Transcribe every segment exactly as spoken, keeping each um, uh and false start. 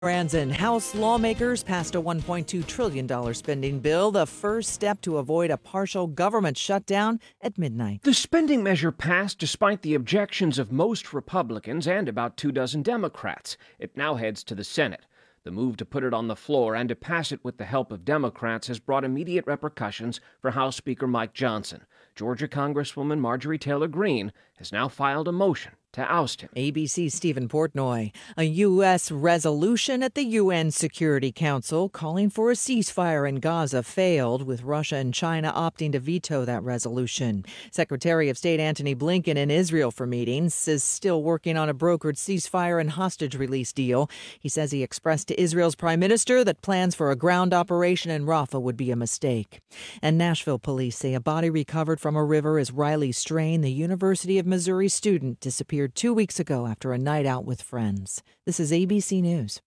And House lawmakers passed a one point two trillion dollars spending bill, the first step to avoid a partial government shutdown at midnight. The spending measure passed despite the objections of most Republicans and about two dozen Democrats. It now heads to the Senate. The move to put it on the floor and to pass it with the help of Democrats has brought immediate repercussions for House Speaker Mike Johnson. Georgia Congresswoman Marjorie Taylor Greene has now filed a motion to oust him. A B C's Stephen Portnoy. A U S resolution at the U N Security Council calling for a ceasefire in Gaza failed, with Russia and China opting to veto that resolution. Secretary of State Antony Blinken in Israel for meetings is still working on a brokered ceasefire and hostage release deal. He says he expressed to Israel's prime minister that plans for a ground operation in Rafah would be a mistake. And Nashville police say a body recovered from a river as Riley Strain, the University of Missouri student, disappeared two weeks ago after a night out with friends. This is A B C News.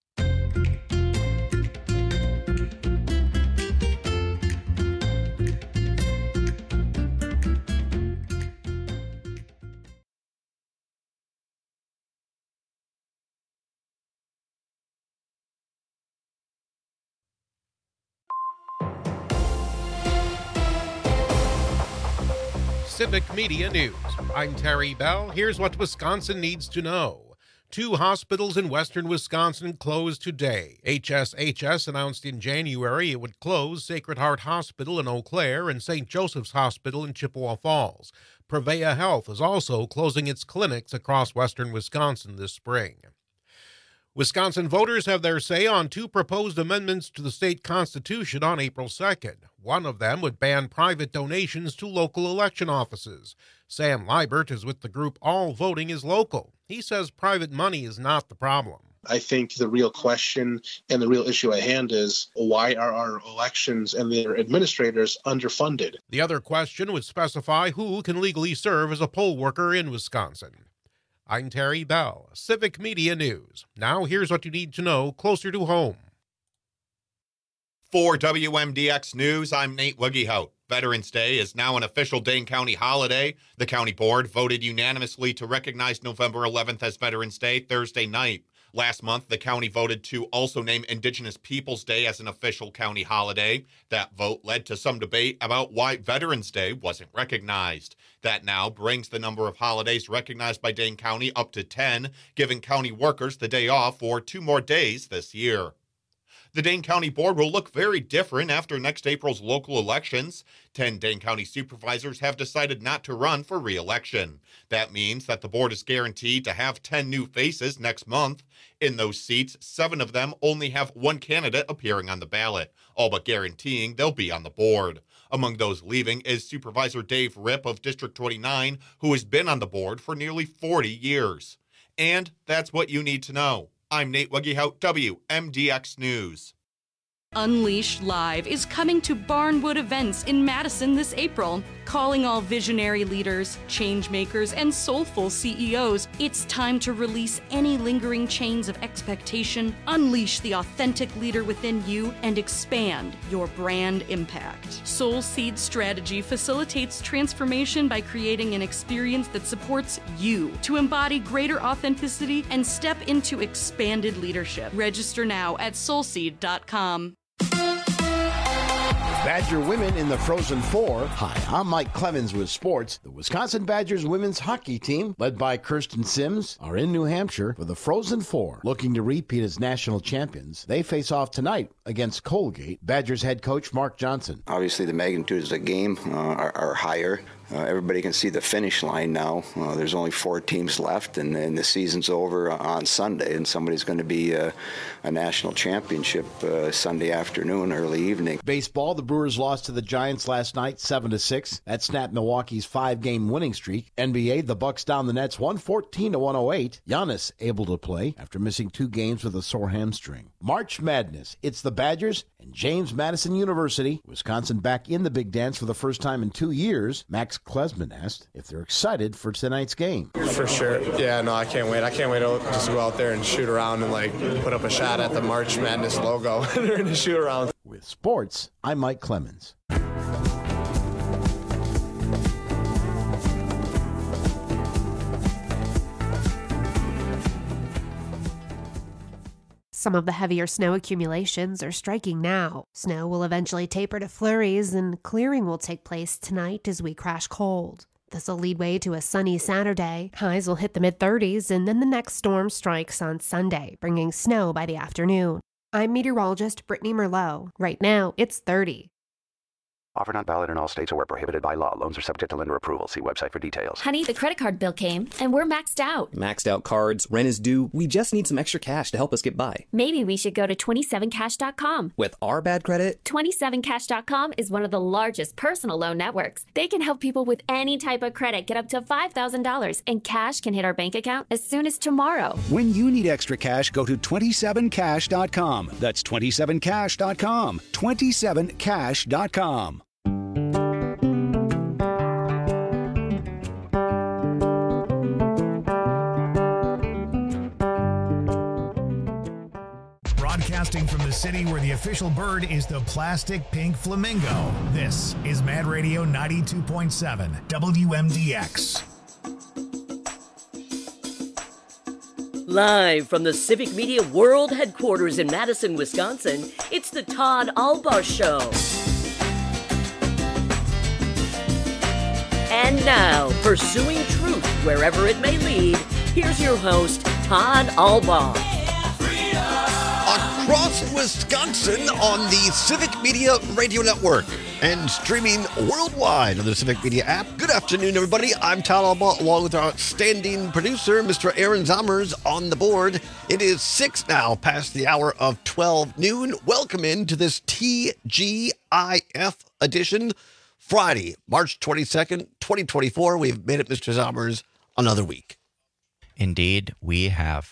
Civic Media News. I'm Terry Bell. Here's what Wisconsin needs to know. Two hospitals in western Wisconsin closed today. H S H S announced in January it would close Sacred Heart Hospital in Eau Claire and Saint Joseph's Hospital in Chippewa Falls. Prevea Health is also closing its clinics across western Wisconsin this spring. Wisconsin voters have their say on two proposed amendments to the state constitution on April second. One of them would ban private donations to local election offices. Sam Liebert is with the group All Voting is Local. He says private money is not the problem. I think the real question and the real issue at hand is, why are our elections and their administrators underfunded? The other question would specify who can legally serve as a poll worker in Wisconsin. I'm Terry Bell, Civic Media News. Now here's what you need to know closer to home. For W M D X News, I'm Nate Wiggyhout. Veterans Day is now an official Dane County holiday. The county board voted unanimously to recognize November eleventh as Veterans Day Thursday night. Last month, the county voted to also name Indigenous Peoples Day as an official county holiday. That vote led to some debate about why Veterans Day wasn't recognized. That now brings the number of holidays recognized by Dane County up to ten, giving county workers the day off for two more days this year. The Dane County Board will look very different after next April's local elections. Ten Dane County supervisors have decided not to run for re-election. That means that the board is guaranteed to have ten new faces next month. In those seats, seven of them only have one candidate appearing on the ballot, all but guaranteeing they'll be on the board. Among those leaving is Supervisor Dave Ripp of District twenty-nine, who has been on the board for nearly forty years. And that's what you need to know. I'm Nate Wiggyhout, W M D X News. Unleashed Live is coming to Barnwood Events in Madison this April. Calling all visionary leaders, change makers, and soulful C E Os, it's time to release any lingering chains of expectation, unleash the authentic leader within you, and expand your brand impact. Soul Seed Strategy facilitates transformation by creating an experience that supports you to embody greater authenticity and step into expanded leadership. Register now at soul seed dot com. Badger women in the Frozen Four. Hi, I'm Mike Clemens with sports. The Wisconsin Badgers women's hockey team, led by Kirsten Sims, are in New Hampshire for the Frozen Four. Looking to repeat as national champions, they face off tonight against Colgate. Badgers head coach Mark Johnson. Obviously, the magnitudes of the game uh, are, are higher. Uh, everybody can see the finish line now. Uh, there's only four teams left, and, and the season's over on Sunday, and somebody's going to be uh, a national championship uh, Sunday afternoon, early evening. Baseball, the Brewers lost to the Giants last night, seven to six. That snapped Milwaukee's five-game winning streak. N B A, the Bucks down the Nets one fourteen to one oh eight. Giannis able to play after missing two games with a sore hamstring. March Madness. It's the Badgers and James Madison University. Wisconsin back in the big dance for the first time in two years. Max Klesman asked if they're excited for tonight's game. For sure. Yeah, no, I can't wait. I can't wait to just go out there and shoot around and, like, put up a shot at the March Madness logo during the shoot around. With sports, I'm Mike Clemens. Some of the heavier snow accumulations are striking now. Snow will eventually taper to flurries, and clearing will take place tonight as we crash cold. This will lead way to a sunny Saturday. Highs will hit the mid-thirties, and then the next storm strikes on Sunday, bringing snow by the afternoon. I'm meteorologist Brittany Merlot. Right now, it's thirty. Offer not valid in all states or where prohibited by law. Loans are subject to lender approval. See website for details. Honey, the credit card bill came, and we're maxed out. Maxed out cards, rent is due. We just need some extra cash to help us get by. Maybe we should go to twenty-seven cash dot com. With our bad credit? twenty-seven cash dot com is one of the largest personal loan networks. They can help people with any type of credit get up to five thousand dollars, and cash can hit our bank account as soon as tomorrow. When you need extra cash, go to twenty-seven cash dot com. That's twenty-seven cash dot com. twenty-seven cash dot com. Broadcasting from the city where the official bird is the plastic pink flamingo. This is Mad Radio ninety-two point seven W M D X. Live from the Civic Media World Headquarters in Madison, Wisconsin, it's the Todd Albaugh Show. And now, pursuing truth wherever it may lead, here's your host, Todd Albaugh. Across Wisconsin on the Civic Media Radio Network and streaming worldwide on the Civic Media app. Good afternoon, everybody. I'm Todd Albaugh, along with our outstanding producer, Mister Aaron Zommers, on the board. It is six now, past the hour of twelve noon. Welcome into this T G I F edition, Friday, March twenty-second, twenty twenty-four. We've made it, Mister Zommers, another week. Indeed, we have.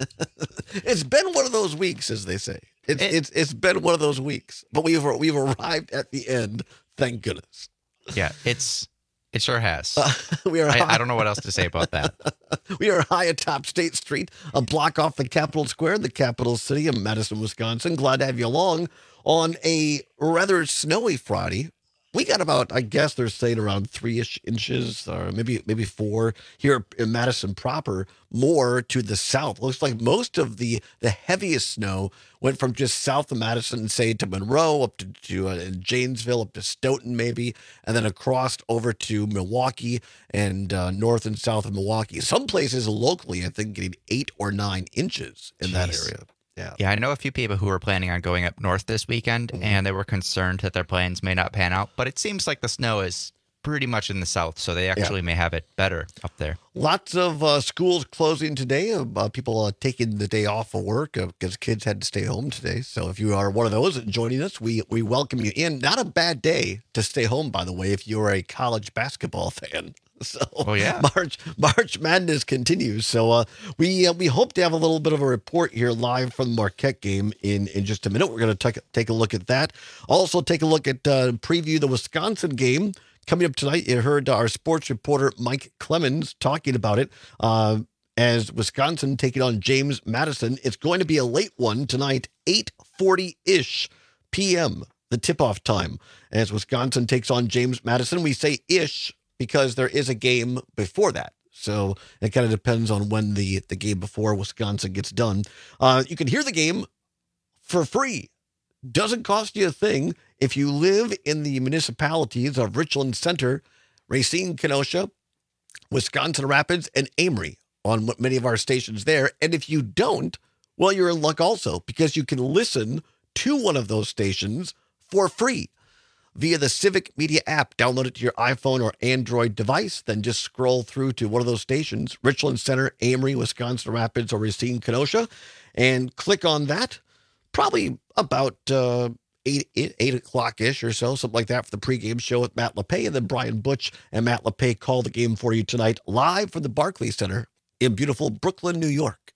It's been one of those weeks, as they say. It's it, it's it's been one of those weeks, but we've we've arrived at the end. Thank goodness. Yeah, it's it sure has. Uh, we are. I, high, I don't know what else to say about that. We are high atop State Street, a block off the Capitol Square, the capital city of Madison, Wisconsin. Glad to have you along on a rather snowy Friday. We got about, I guess they're saying around three-ish inches, or maybe maybe four here in Madison proper, more to the south. Looks like most of the, the heaviest snow went from just south of Madison, say, to Monroe, up to, to uh, Janesville, up to Stoughton maybe, and then across over to Milwaukee and uh, north and south of Milwaukee. Some places locally, I think, getting eight or nine inches in Jeez. that area. Yeah. yeah, I know a few people who were planning on going up north this weekend, mm-hmm. and they were concerned that their plans may not pan out. But it seems like the snow is pretty much in the south, so they actually yeah. may have it better up there. Lots of uh, schools closing today. Uh, people uh, taking the day off of work because uh, kids had to stay home today. So if you are one of those joining us, we, we welcome you in. Not a bad day to stay home, by the way, if you're a college basketball fan. So oh, yeah. March March Madness continues. So uh, we uh, we hope to have a little bit of a report here live from the Marquette game in, in just a minute. We're going to take take a look at that. Also take a look at uh, preview the Wisconsin game coming up tonight. You heard our sports reporter Mike Clemens talking about it uh, as Wisconsin taking on James Madison. It's going to be a late one tonight, eight forty-ish p.m., the tip-off time, as Wisconsin takes on James Madison. We say ish because there is a game before that. So it kind of depends on when the, the game before Wisconsin gets done. Uh, you can hear the game for free. Doesn't cost you a thing if you live in the municipalities of Richland Center, Racine, Kenosha, Wisconsin Rapids, and Amory on many of our stations there. And if you don't, well, you're in luck also, because you can listen to one of those stations for free via the Civic Media app. Download it to your iPhone or Android device, then just scroll through to one of those stations, Richland Center, Amory, Wisconsin Rapids, or Racine, Kenosha, and click on that. Probably about uh, eight, eight, eight o'clock-ish or so, something like that, for the pregame show with Matt LePay, and then Brian Butch and Matt LePay call the game for you tonight, live from the Barclays Center in beautiful Brooklyn, New York.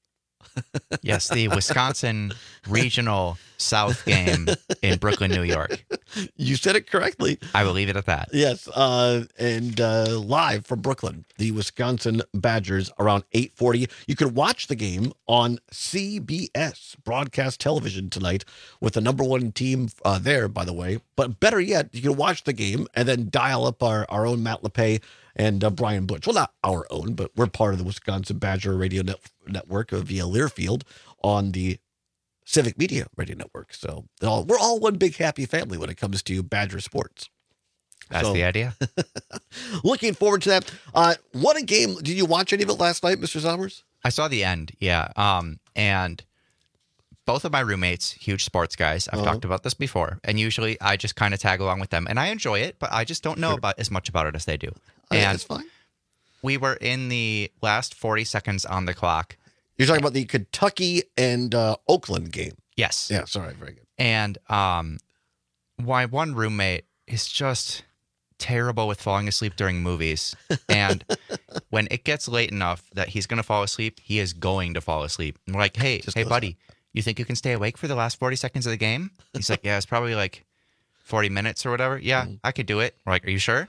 Yes, the Wisconsin Regional South game in Brooklyn, New York. You said it correctly. I will leave it at that. Yes, uh, and uh, live from Brooklyn, the Wisconsin Badgers around eight forty. You can watch the game on C B S broadcast television tonight with the number one team uh, there, by the way. But better yet, you can watch the game and then dial up our, our own Matt LePay and uh, Brian Butch. Well, not our own, but we're part of the Wisconsin Badger Radio Net- Network via Learfield on the Civic Media Radio Network. So all, we're all one big happy family when it comes to Badger sports. That's so, the idea. Looking forward to that. Uh, what a game. Did you watch any of it last night, Mister Zommers? I saw the end, yeah. Um, and both of my roommates, huge sports guys. I've Uh-huh. talked about this before. And usually I just kind of tag along with them. And I enjoy it, but I just don't know Sure. about as much about it as they do. Uh, And that's fine. we were in the last forty seconds on the clock. You're talking about the Kentucky and uh, Oakland game. Yes. Yeah, sorry. Very good. And um, my one roommate is just terrible with falling asleep during movies. And when it gets late enough that he's going to fall asleep, he is going to fall asleep. And we're like, hey, Just hey, goes buddy, you think you can stay awake for the last forty seconds of the game? He's like, yeah, it's probably like forty minutes or whatever. Yeah, Mm-hmm. I could do it. We're like, are you sure?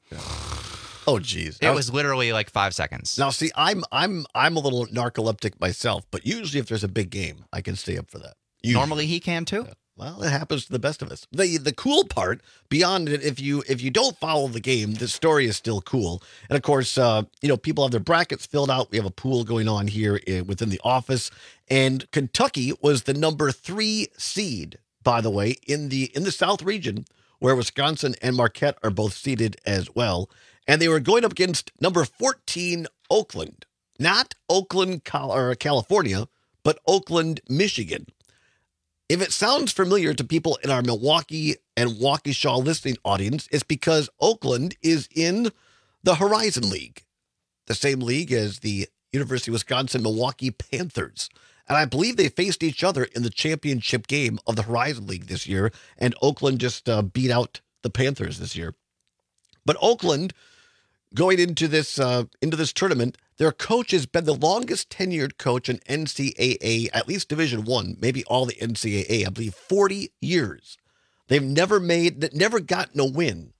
Oh, geez. It was literally like five seconds. Now, see, I'm I'm I'm a little narcoleptic myself, but usually if there's a big game, I can stay up for that. Usually. Normally he can too. Well, it happens to the best of us. The the cool part beyond it, if you if you don't follow the game, the story is still cool. And of course, uh, you know, people have their brackets filled out. We have a pool going on here in, within the office, and Kentucky was the number three seed, by the way, in the in the South region, where Wisconsin and Marquette are both seeded as well. And they were going up against number fourteen, Oakland, not Oakland, Cal- or California, but Oakland, Michigan. If it sounds familiar to people in our Milwaukee and Waukesha listening audience, it's because Oakland is in the Horizon League, the same league as the University of Wisconsin-Milwaukee Panthers. And I believe they faced each other in the championship game of the Horizon League this year, and Oakland just uh, beat out the Panthers this year. But Oakland, going into this uh, into this tournament, their coach has been the longest tenured coach in N C double A, at least Division One, maybe all the N C double A, I believe forty years. They've never made, never gotten a win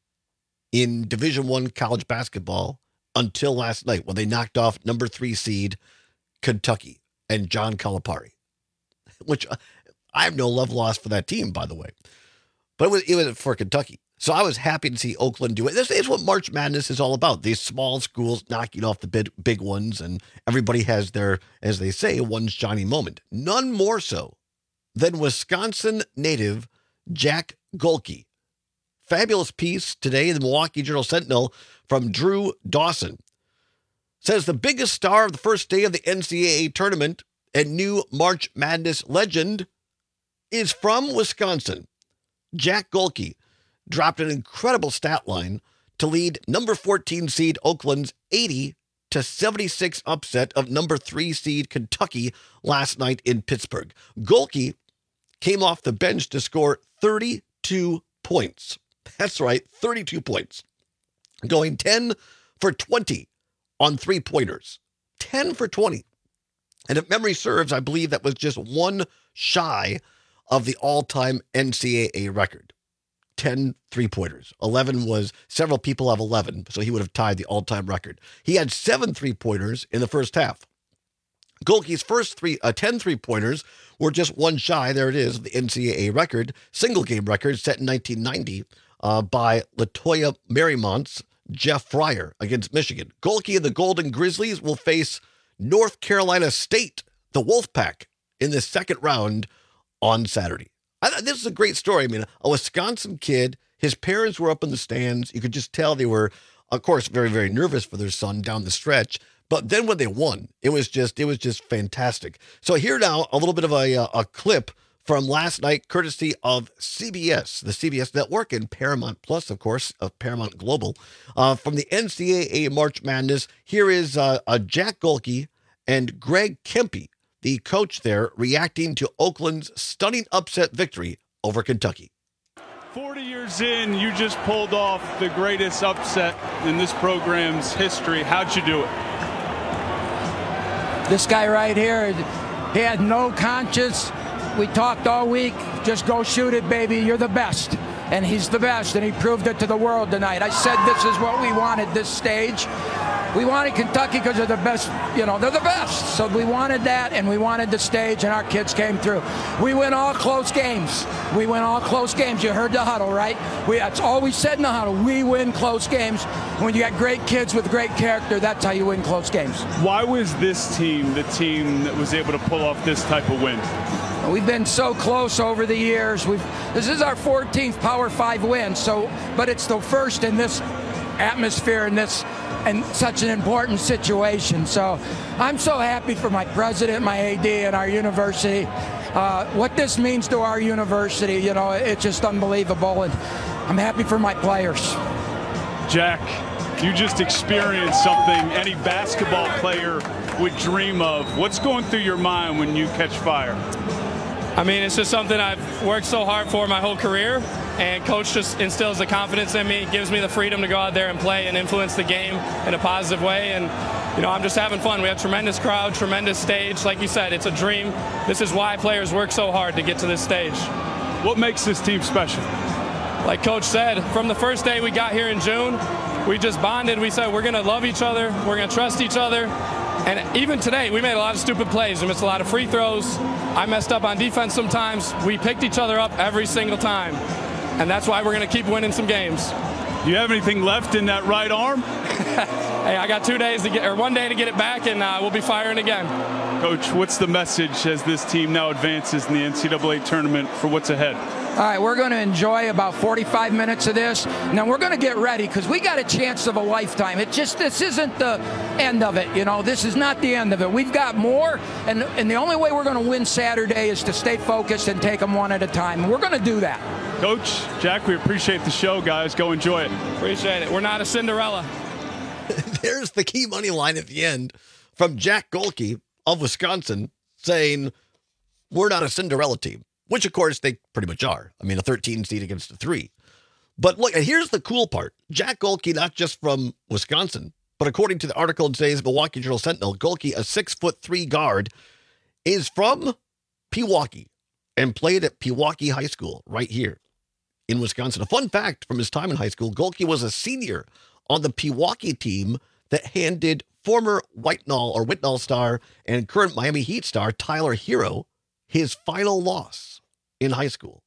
in Division One college basketball until last night when they knocked off number three seed Kentucky and John Calipari, which uh, I have no love lost for that team, by the way. But it was, it was for Kentucky. So I was happy to see Oakland do it. This is what March Madness is all about. These small schools knocking off the big, big ones, and everybody has their, as they say, one shiny moment. None more so than Wisconsin native Jack Golke. Fabulous piece today in the Milwaukee Journal-Sentinel from Drew Dawson. Says the biggest star of the first day of the N C double A tournament and new March Madness legend is from Wisconsin. Jack Golke dropped an incredible stat line to lead number fourteen seed Oakland's eighty to seventy-six upset of number three seed Kentucky last night in Pittsburgh. Golke came off the bench to score thirty-two points. That's right, thirty-two points. Going ten for twenty on three-pointers. ten for twenty. And if memory serves, I believe that was just one shy of the all-time N C double A record. ten three-pointers. eleven was, several people have eleven, so he would have tied the all-time record. He had seven three-pointers in the first half. Golke's first three, uh, ten three-pointers were just one shy, there it is, the N C double A record, single-game record set in nineteen ninety uh, by Latoya Marimont's Jeff Fryer against Michigan. Golke and the Golden Grizzlies will face North Carolina State, the Wolfpack, in the second round on Saturday. I, this is a great story. I mean, a Wisconsin kid, his parents were up in the stands. You could just tell they were, of course, very, very nervous for their son down the stretch. But then when they won, it was just, it was just fantastic. So here now, a little bit of a, a clip from last night, courtesy of C B S, the C B S network, and Paramount Plus, of course, of Paramount Global, uh, from the N C double A March Madness. Here is uh, a Jack Golke and Greg Kempe, the coach there, reacting to Oakland's stunning upset victory over Kentucky. forty years in, you just pulled off the greatest upset in this program's history. How'd you do it? This guy right here, he had no conscience. We talked all week. Just go shoot it, baby. You're the best. And he's the best, and he proved it to the world tonight. I said this is what we wanted, this stage. We wanted Kentucky because they're the best, you know, they're the best. So we wanted that, and we wanted the stage, and our kids came through. We win all close games. We win all close games. You heard the huddle, right? We, that's all we said in the huddle. We win close games. When you got great kids with great character, that's how you win close games. Why was this team the team that was able to pull off this type of win? We've been so close over the years. We've this is our fourteenth Power Five win. So, but it's the first in this atmosphere in this and such an important situation. So, I'm so happy for my president, my A D, and our university. Uh, what this means to our university, you know, it's just unbelievable, and I'm happy for my players. Jack, you just experienced something any basketball player would dream of. What's going through your mind when you catch fire? I mean, it's just something I've worked so hard for my whole career, and Coach just instills the confidence in me, gives me the freedom to go out there and play and influence the game in a positive way, and you know, I'm just having fun. We have tremendous crowd, tremendous stage. Like you said, it's a dream. This is why players work so hard to get to this stage. What makes this team special? Like Coach said, from the first day we got here in June, we just bonded. We said we're going to love each other, we're going to trust each other. And even today, we made a lot of stupid plays. We missed a lot of free throws. I messed up on defense sometimes. We picked each other up every single time. And that's why we're going to keep winning some games. Do you have anything left in that right arm? Hey, I got two days to get, or one day to get it back, and uh, we'll be firing again. Coach, what's the message as this team now advances in the N C double A tournament for what's ahead? All right, we're going to enjoy about forty-five minutes of this. Now we're going to get ready because we got a chance of a lifetime. It just this isn't the end of it, you know. This is not the end of it. We've got more, and and the only way we're going to win Saturday is to stay focused and take them one at a time. We're going to do that. Coach, Jack, we appreciate the show, guys. Go enjoy it. Appreciate it. We're not a Cinderella. There's the key money line at the end from Jack Golke of Wisconsin saying, we're not a Cinderella team, which, of course, they pretty much are. I mean, a thirteen seed against a three. But look, and here's the cool part. Jack Golke, not just from Wisconsin, but according to the article in today's Milwaukee Journal Sentinel, Golke, a six foot three guard, is from Pewaukee and played at Pewaukee High School right here in Wisconsin. A fun fact from his time in high school, Golke was a senior on the Pewaukee team that handed former Whitnall or Whitnall star and current Miami Heat star Tyler Hero his final loss in high school.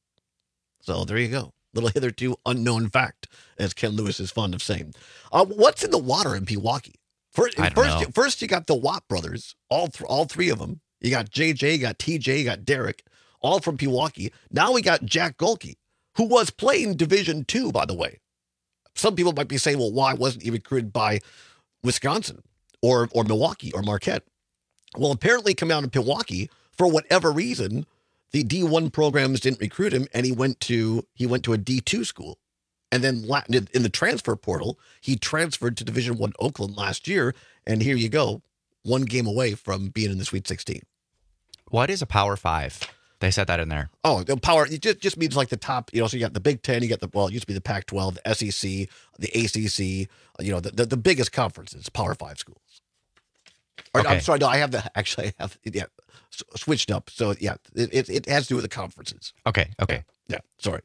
So there you go. Little hitherto unknown fact, as Ken Lewis is fond of saying. Uh, what's in the water in Pewaukee? First, I don't first, know. first you got the Watt brothers, all th- all three of them. You got J J, you got T J, you got Derek, all from Pewaukee. Now we got Jack Golke, who was playing Division Two, by the way. Some people might be saying, well, why wasn't he recruited by Wisconsin or or Milwaukee or Marquette? Well, apparently coming out of Pewaukee, for whatever reason, the D one programs didn't recruit him, and he went to he went to a D two school. And then in the transfer portal, he transferred to Division One Oakland last year, and here you go, one game away from being in the Sweet sixteen. What is a Power Five? They said that in there. Oh, the power, it just, just means like the top, you know, so you got the Big Ten, you got the, well, it used to be the Pac twelve, the S E C, the A C C, you know, the, the, the biggest conferences, Power Five schools. Or, Okay. I'm sorry, no, I have the, actually, I have, yeah, s- switched up. So, yeah, it, it, it has to do with the conferences. Okay, okay. Yeah, sorry.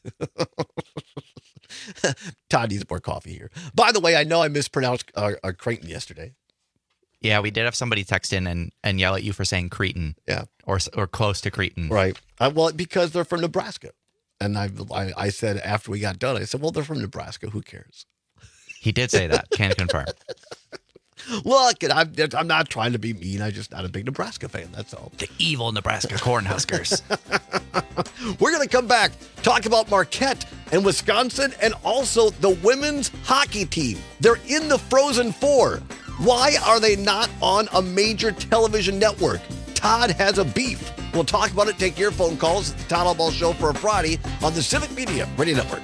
Todd needs more coffee here. By the way, I know I mispronounced uh, uh, Creighton yesterday. Yeah, we did have somebody text in and, and yell at you for saying Cretan. Yeah. Or or close to Cretan. Right. Uh, well, because they're from Nebraska. And I, I I said after we got done, I said, well, they're from Nebraska. Who cares? He did say that. Can confirm. Look, I'm, I'm not trying to be mean. I'm just not a big Nebraska fan. That's all. The evil Nebraska Cornhuskers. We're going to come back, talk about Marquette and Wisconsin, and also the women's hockey team. They're in the Frozen Four. Why are they not on a major television network? Todd has a beef. We'll talk about it. Take your phone calls at the Todd Allball Show for a Friday on the Civic Media Radio Network.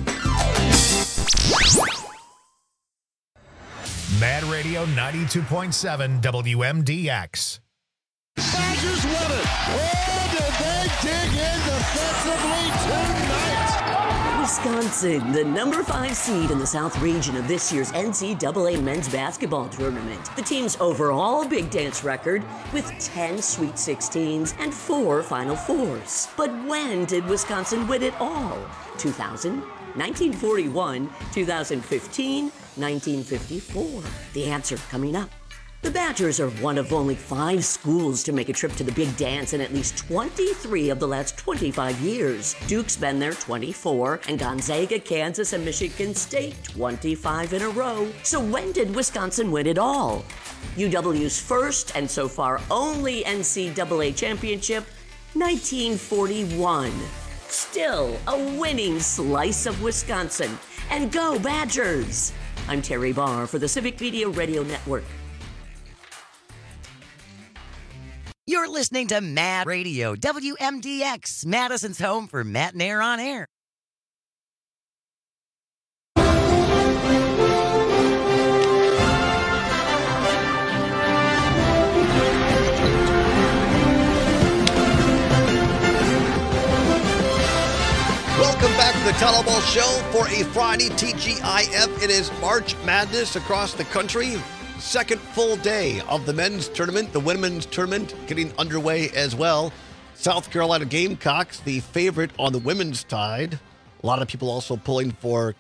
Mad Radio ninety-two point seven W M D X. Badgers win it. Oh, did they dig in defensively tonight? Wisconsin, the number five seed in the South region of this year's N C double A men's basketball tournament. The team's overall Big Dance record with ten Sweet sixteens and four Final Fours. But when did Wisconsin win it all? two thousand, nineteen forty-one, two thousand fifteen, nineteen fifty-four. The answer coming up. The Badgers are one of only five schools to make a trip to the Big Dance in at least twenty-three of the last twenty-five years. Duke's been there twenty-four, and Gonzaga, Kansas, and Michigan State twenty-five in a row. So when did Wisconsin win it all? U W's first, and so far only N C double A championship, nineteen forty-one. Still a winning slice of Wisconsin. And go Badgers! I'm Terry Barr for the Civic Media Radio Network. You're listening to Mad Radio, W M D X, Madison's home for Matt and Air on Air. Welcome back to the Telecom Show for a Friday T G I F. It is March Madness across the country. Second full day of the men's tournament, the women's tournament getting underway as well. South Carolina Gamecocks, the favorite on the women's side. A lot of people also pulling for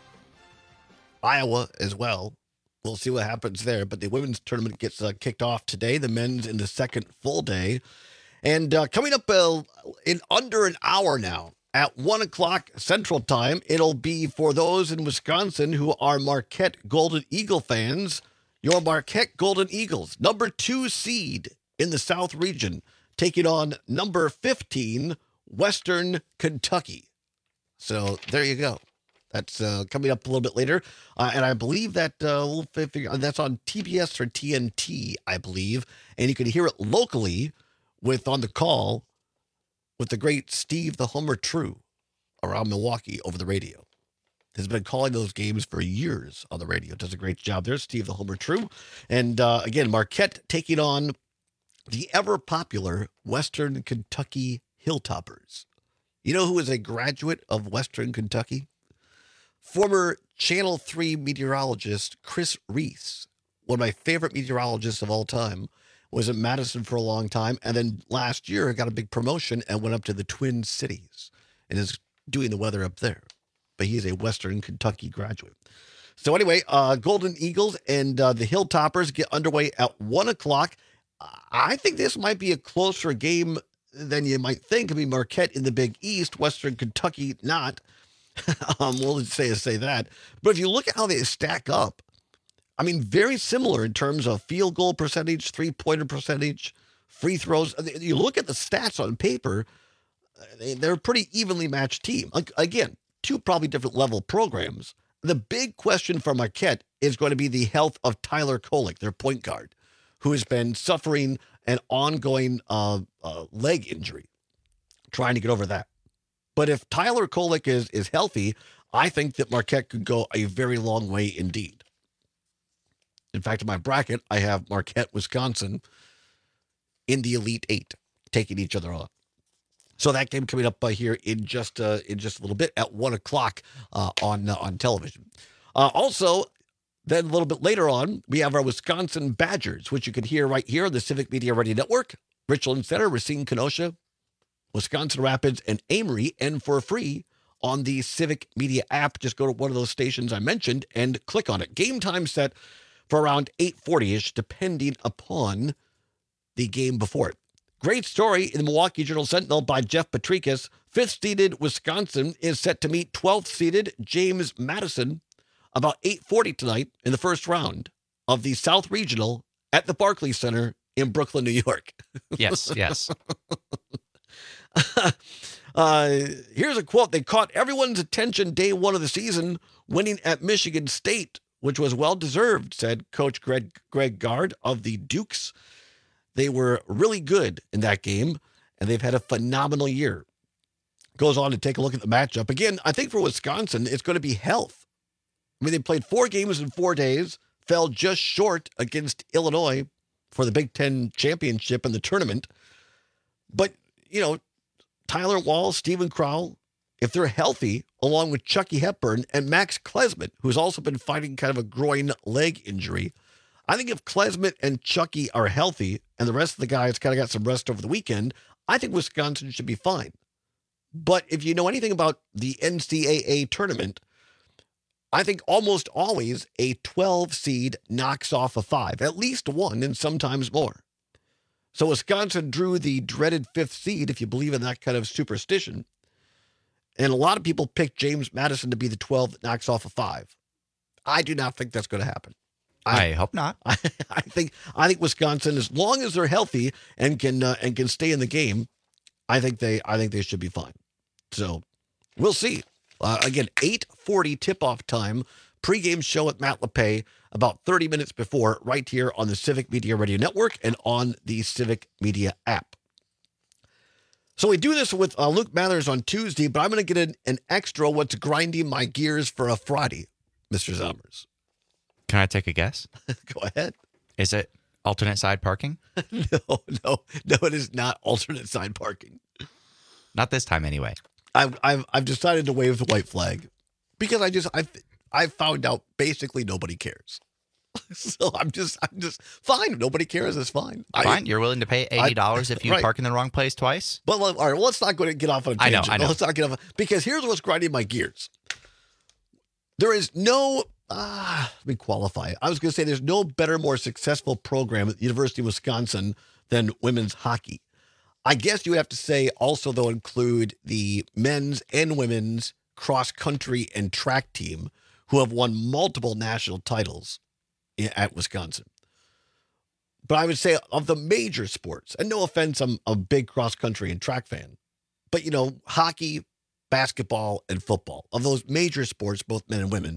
Iowa as well. We'll see what happens there. But the women's tournament gets uh, kicked off today. The men's in the second full day. And uh, coming up uh, in under an hour now, at one o'clock Central Time, it'll be for those in Wisconsin who are Marquette Golden Eagle fans. Your Marquette Golden Eagles, number two seed in the South region, taking on number fifteen, Western Kentucky. So there you go. That's uh, coming up a little bit later. Uh, and I believe that uh, we'll figure, that's on T B S or T N T, I believe. And you can hear it locally with On the Call with the great Steve the Homer True around Milwaukee over the radio. Has been calling those games for years on the radio. Does a great job there, Steve the Homer True. And uh, again, Marquette taking on the ever-popular Western Kentucky Hilltoppers. You know who is a graduate of Western Kentucky? Former Channel three meteorologist Chris Reese, one of my favorite meteorologists of all time, was at Madison for a long time, and then last year got a big promotion and went up to the Twin Cities and is doing the weather up there. But he's a Western Kentucky graduate. So anyway, uh, Golden Eagles and uh, the Hilltoppers get underway at one o'clock. I think this might be a closer game than you might think. I mean, Marquette in the Big East, Western Kentucky not. um, we'll say say that. But if you look at how they stack up, I mean, very similar in terms of field goal percentage, three-pointer percentage, free throws. You look at the stats on paper, they're a pretty evenly matched team. Again, two probably different level programs. The big question for Marquette is going to be the health of Tyler Kolek, their point guard, who has been suffering an ongoing uh, uh, leg injury, trying to get over that. But if Tyler Kolek is, is healthy, I think that Marquette could go a very long way indeed. In fact, in my bracket, I have Marquette, Wisconsin in the Elite Eight, taking each other on. So that game coming up uh, here in just uh, in just a little bit at one o'clock uh, on uh, on television. Uh, also, then a little bit later on, we have our Wisconsin Badgers, which you can hear right here on the Civic Media Radio Network, Richland Center, Racine, Kenosha, Wisconsin Rapids, and Amory, and for free on the Civic Media app. Just go to one of those stations I mentioned and click on it. Game time set for around eight forty-ish, depending upon the game before it. Great story in the Milwaukee Journal-Sentinel by Jeff Patrikas. Fifth-seeded Wisconsin is set to meet twelfth-seeded James Madison about eight forty tonight in the first round of the South Regional at the Barclays Center in Brooklyn, New York. Yes, yes. uh, here's a quote. They caught everyone's attention day one of the season, winning at Michigan State, which was well-deserved, said Coach Greg, Greg Gard of the Dukes. They were really good in that game, and they've had a phenomenal year. Goes on to take a look at the matchup. Again, I think for Wisconsin, it's going to be health. I mean, they played four games in four days, fell just short against Illinois for the Big Ten championship in the tournament. But, you know, Tyler Wall, Stephen Crowell, if they're healthy, along with Chucky Hepburn and Max Klesmit, who's also been fighting kind of a groin leg injury, I think if Klesmit and Chucky are healthy and the rest of the guys kind of got some rest over the weekend, I think Wisconsin should be fine. But if you know anything about the N C double A tournament, I think almost always a twelve seed knocks off a five, at least one and sometimes more. So Wisconsin drew the dreaded fifth seed, if you believe in that kind of superstition. And a lot of people picked James Madison to be the twelve that knocks off a five. I do not think that's going to happen. I, I hope not. I, I think I think Wisconsin, as long as they're healthy and can uh, and can stay in the game, I think they I think they should be fine. So we'll see. Uh, again, eight forty tip-off time, pregame show at Matt LePay about thirty minutes before, right here on the Civic Media Radio Network and on the Civic Media app. So we do this with uh, Luke Mathers on Tuesday, but I'm going to get an, an extra what's grinding my gears for a Friday, Mister Zommers. Can I take a guess? Go ahead. Is it alternate side parking? no, no, no, it is not alternate side parking. Not this time anyway. I've, I've, I've decided to wave the white flag because I just, I've, I've found out basically nobody cares. So I'm just, I'm just fine. Nobody cares. It's fine. Fine. I, You're willing to pay eighty dollars if you right. park in the wrong place twice? But all right, well, let's not go to get off on a tangent. I know, I know. Let's not get off because here's what's grinding my gears. There is no, ah, let me qualify. I was going to say there's no better, more successful program at the University of Wisconsin than women's hockey. I guess you have to say also, though, include the men's and women's cross country and track team who have won multiple national titles at Wisconsin. But I would say of the major sports, and no offense, I'm a big cross country and track fan, but, you know, hockey, basketball, and football, of those major sports, both men and women,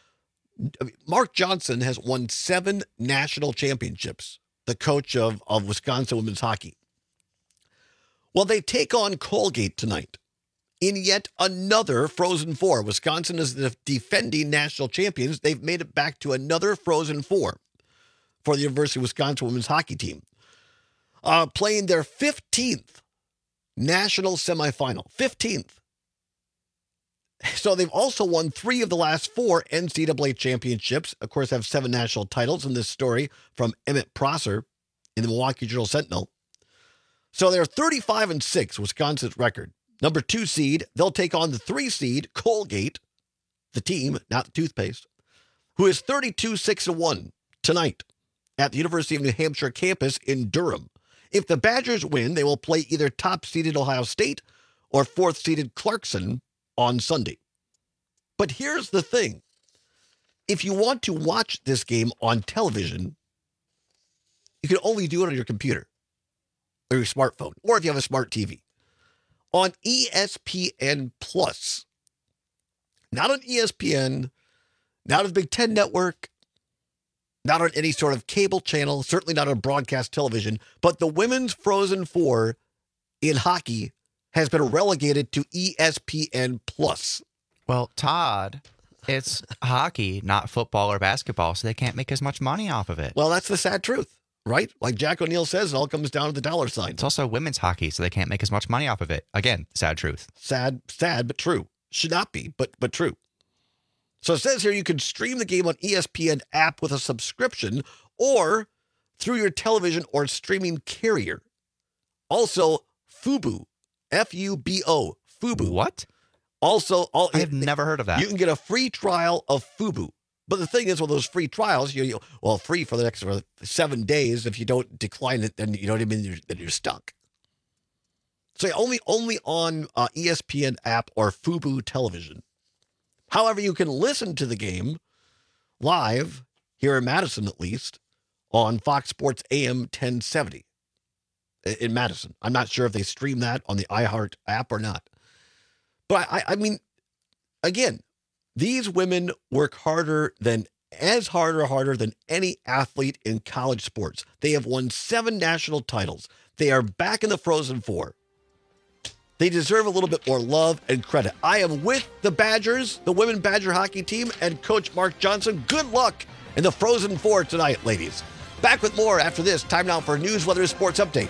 Mark Johnson has won seven national championships, the coach of, of Wisconsin women's hockey. Well, they take on Colgate tonight in yet another Frozen Four. Wisconsin is the defending national champions. They've made it back to another Frozen Four for the University of Wisconsin women's hockey team, uh, playing their fifteenth national semifinal. fifteenth. So they've also won three of the last four N C double A championships. Of course, have seven national titles in this story from Emmett Prosser in the Milwaukee Journal Sentinel. So they're thirty-five and six, Wisconsin's record. Number two seed, they'll take on the three seed, Colgate, the team, not the toothpaste, who is thirty-two six and one tonight at the University of New Hampshire campus in Durham. If the Badgers win, they will play either top-seeded Ohio State or fourth-seeded Clarkson on Sunday. But here's the thing. If you want to watch this game on television, you can only do it on your computer or your smartphone, or if you have a smart T V. On E S P N Plus, not on E S P N, not on the Big Ten Network, not on any sort of cable channel, certainly not on broadcast television, but the Women's Frozen Four in hockey has been relegated to E S P N Plus. Well, Todd, it's hockey, not football or basketball, so they can't make as much money off of it. Well, that's the sad truth, right? Like Jack O'Neill says, it all comes down to the dollar sign. It's also women's hockey, so they can't make as much money off of it. Again, sad truth. Sad, sad, but true. Should not be, but but true. So it says here you can stream the game on E S P N app with a subscription or through your television or streaming carrier. Also, Fubo, F U B O, Fubo. What? Also, all, I have never heard of that. You can get a free trial of Fubo. But the thing is, with those free trials, you, you well, free for the next for seven days. If you don't decline it, then you know what I mean. You're, then you're stuck. So only only on uh, E S P N app or Fubo television. However, you can listen to the game live here in Madison, at least on Fox Sports A M ten seventy in Madison. I'm not sure if they stream that on the iHeart app or not. But I, I mean, again, these women work harder than, as hard or harder than any athlete in college sports. They have won seven national titles. They are back in the Frozen Four. They deserve a little bit more love and credit. I am with the Badgers, the women Badger hockey team, and Coach Mark Johnson. Good luck in the Frozen Four tonight, ladies. Back with more after this. Time now for a news, weather, sports update.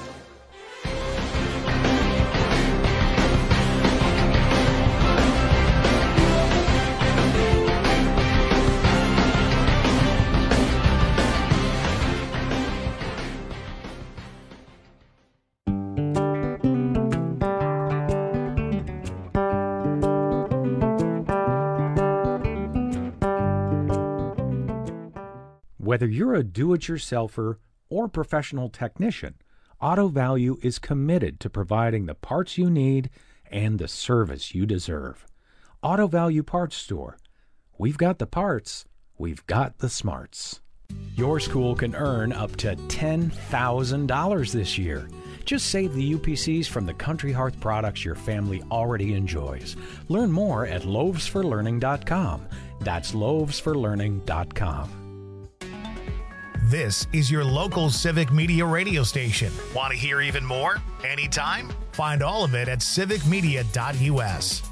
Whether you're a do-it-yourselfer or professional technician, Auto Value is committed to providing the parts you need and the service you deserve. Auto Value Parts Store. We've got the parts, we've got the smarts. Your school can earn up to ten thousand dollars this year. Just save the U P Cs from the Country Hearth products your family already enjoys. Learn more at loaves for learning dot com. That's loaves for learning dot com. This is your local Civic Media radio station. Want to hear even more? Anytime? Find all of it at civic media dot u s.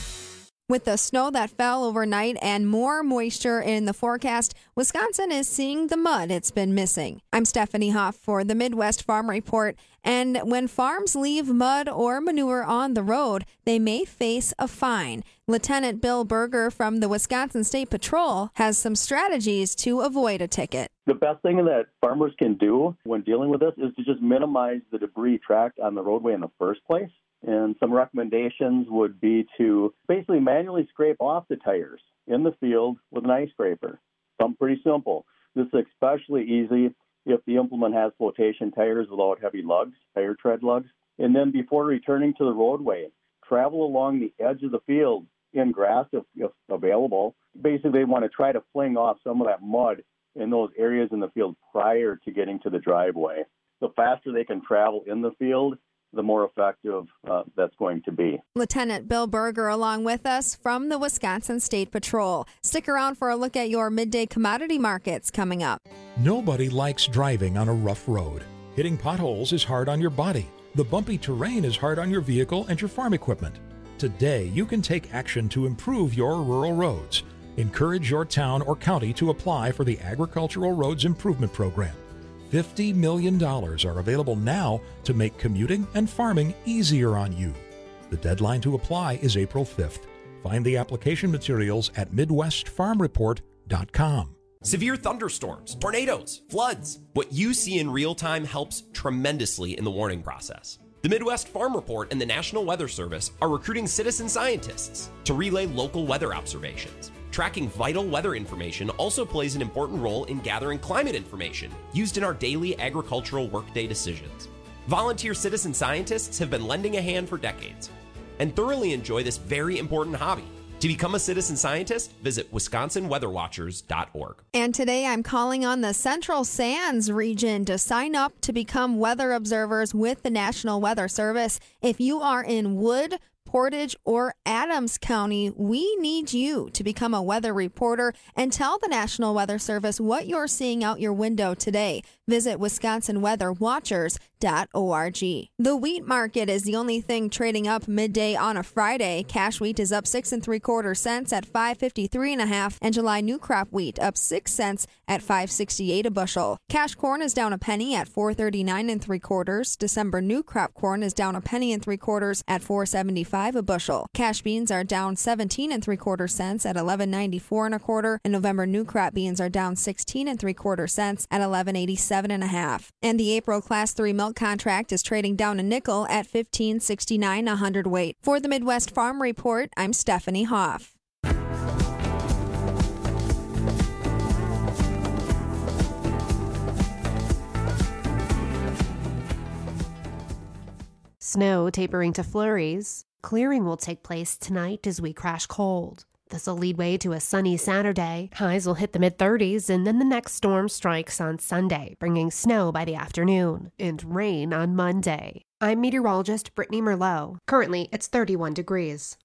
With the snow that fell overnight and more moisture in the forecast, Wisconsin is seeing the mud it's been missing. I'm Stephanie Hoff for the Midwest Farm Report. And when farms leave mud or manure on the road, they may face a fine. Lieutenant Bill Berger from the Wisconsin State Patrol has some strategies to avoid a ticket. The best thing that farmers can do when dealing with this is to just minimize the debris tracked on the roadway in the first place. And some recommendations would be to basically manually scrape off the tires in the field with an ice scraper. Something pretty simple. This is especially easy if the implement has flotation tires without heavy lugs, tire tread lugs. And then before returning to the roadway, travel along the edge of the field in grass if, if available. Basically, they want to try to fling off some of that mud in those areas in the field prior to getting to the driveway. The faster they can travel in the field, the more effective uh, that's going to be. Lieutenant Bill Berger along with us from the Wisconsin State Patrol. Stick around for a look at your midday commodity markets coming up. Nobody likes driving on a rough road. Hitting potholes is hard on your body. The bumpy terrain is hard on your vehicle and your farm equipment. Today, you can take action to improve your rural roads. Encourage your town or county to apply for the Agricultural Roads Improvement Program. fifty million dollars are available now to make commuting and farming easier on you. The deadline to apply is April fifth. Find the application materials at midwest farm report dot com. Severe thunderstorms, tornadoes, floods. What you see in real time helps tremendously in the warning process. The Midwest Farm Report and the National Weather Service are recruiting citizen scientists to relay local weather observations. Tracking vital weather information also plays an important role in gathering climate information used in our daily agricultural workday decisions. Volunteer citizen scientists have been lending a hand for decades and thoroughly enjoy this very important hobby. To become a citizen scientist, visit wisconsin weather watchers dot org. And today I'm calling on the Central Sands region to sign up to become weather observers with the National Weather Service. If you are in Wood, Portage, or Adams County, we need you to become a weather reporter and tell the National Weather Service what you're seeing out your window today. Visit wisconsin weather watchers dot org. The wheat market is the only thing trading up midday on a Friday. Cash wheat is up six and three quarter cents at five fifty-three and a half, and July new crop wheat up six cents at five sixty-eight a bushel. Cash corn is down a penny at four thirty-nine and three quarters. December new crop corn is down a penny and three quarters at four seventy-five a bushel. Cash beans are down seventeen and three quarter cents at eleven ninety-four and a quarter, and November new crop beans are down sixteen and three quarter cents at eleven eighty-seven and a half. And the April class three milk contract is trading down a nickel at fifteen sixty-nine a hundredweight. For the Midwest Farm Report, I'm Stephanie Hoff. Snow tapering to flurries. Clearing will take place tonight as we crash cold. This will lead way to a sunny Saturday. Highs will hit the mid-thirties, and then the next storm strikes on Sunday, bringing snow by the afternoon and rain on Monday. I'm meteorologist Brittany Merlot. Currently, it's thirty-one degrees.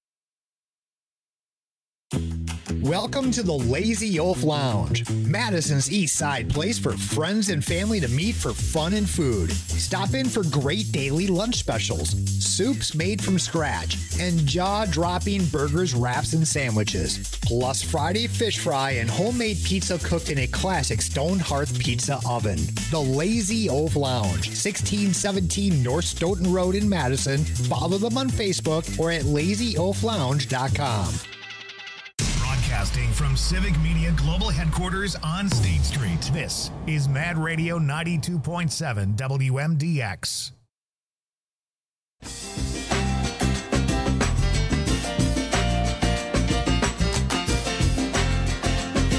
Welcome to the Lazy Oaf Lounge, Madison's East Side place for friends and family to meet for fun and food. Stop in for great daily lunch specials, soups made from scratch, and jaw-dropping burgers, wraps, and sandwiches. Plus Friday fish fry and homemade pizza cooked in a classic stone hearth pizza oven. The Lazy Oaf Lounge, sixteen seventeen North Stoughton Road in Madison. Follow them on Facebook or at lazy oaf lounge dot com. Broadcasting from Civic Media Global Headquarters on State Street. This is Mad Radio ninety-two point seven W M D X.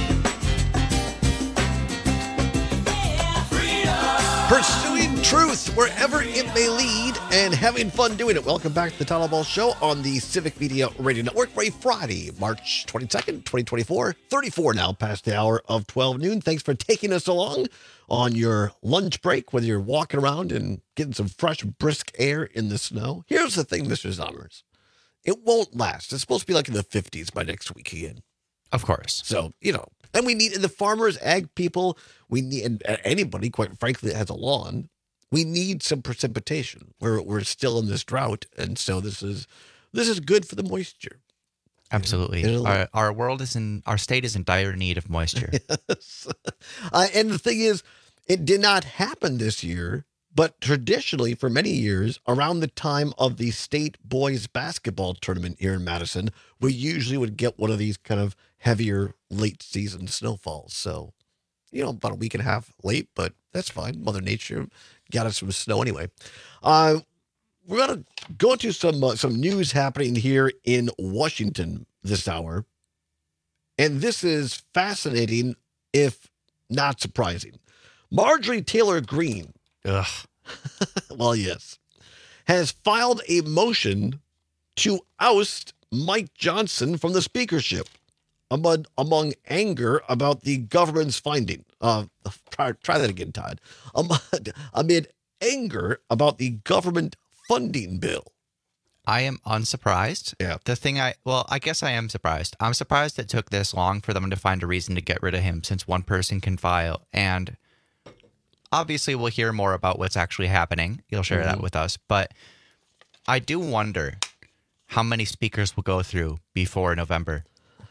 Pursuing truth wherever it may lead, and having fun doing it. Welcome back to the Tyler Ball Show on the Civic Media Radio Network for a Friday, March twenty-second, twenty twenty-four. thirty-four now past the hour of twelve noon. Thanks for taking us along on your lunch break, whether you're walking around and getting some fresh, brisk air in the snow. Here's the thing, Mister Zommers. It won't last. It's supposed to be like in the fifties by next week again. Of course. So, you know, and we need, and the farmers, ag people, we need, and anybody, quite frankly, that has a lawn, we need some precipitation. We're, we're still in this drought, and so this is this is good for the moisture. Absolutely. It'll- Our, our world is in, our state is in dire need of moisture. Yes. Uh, and the thing is, it did not happen this year, but traditionally for many years, around the time of the state boys basketball tournament here in Madison, we usually would get one of these kind of heavier late season snowfalls. So, you know, about a week and a half late, but that's fine. Mother Nature got us some snow anyway. Uh, we're going to go into some uh, some news happening here in Washington this hour. And this is fascinating, if not surprising. Marjorie Taylor Greene, Ugh. well, yes, has filed a motion to oust Mike Johnson from the speakership among, among anger about the government's finding. Uh, try, try that again, Todd. Amid, amid anger about the government funding bill. I am unsurprised. Yeah. The thing I, well, I guess I am surprised. I'm surprised it took this long for them to find a reason to get rid of him, since one person can file. And obviously we'll hear more about what's actually happening. You'll share Mm-hmm. that with us. But I do wonder how many speakers will go through before November.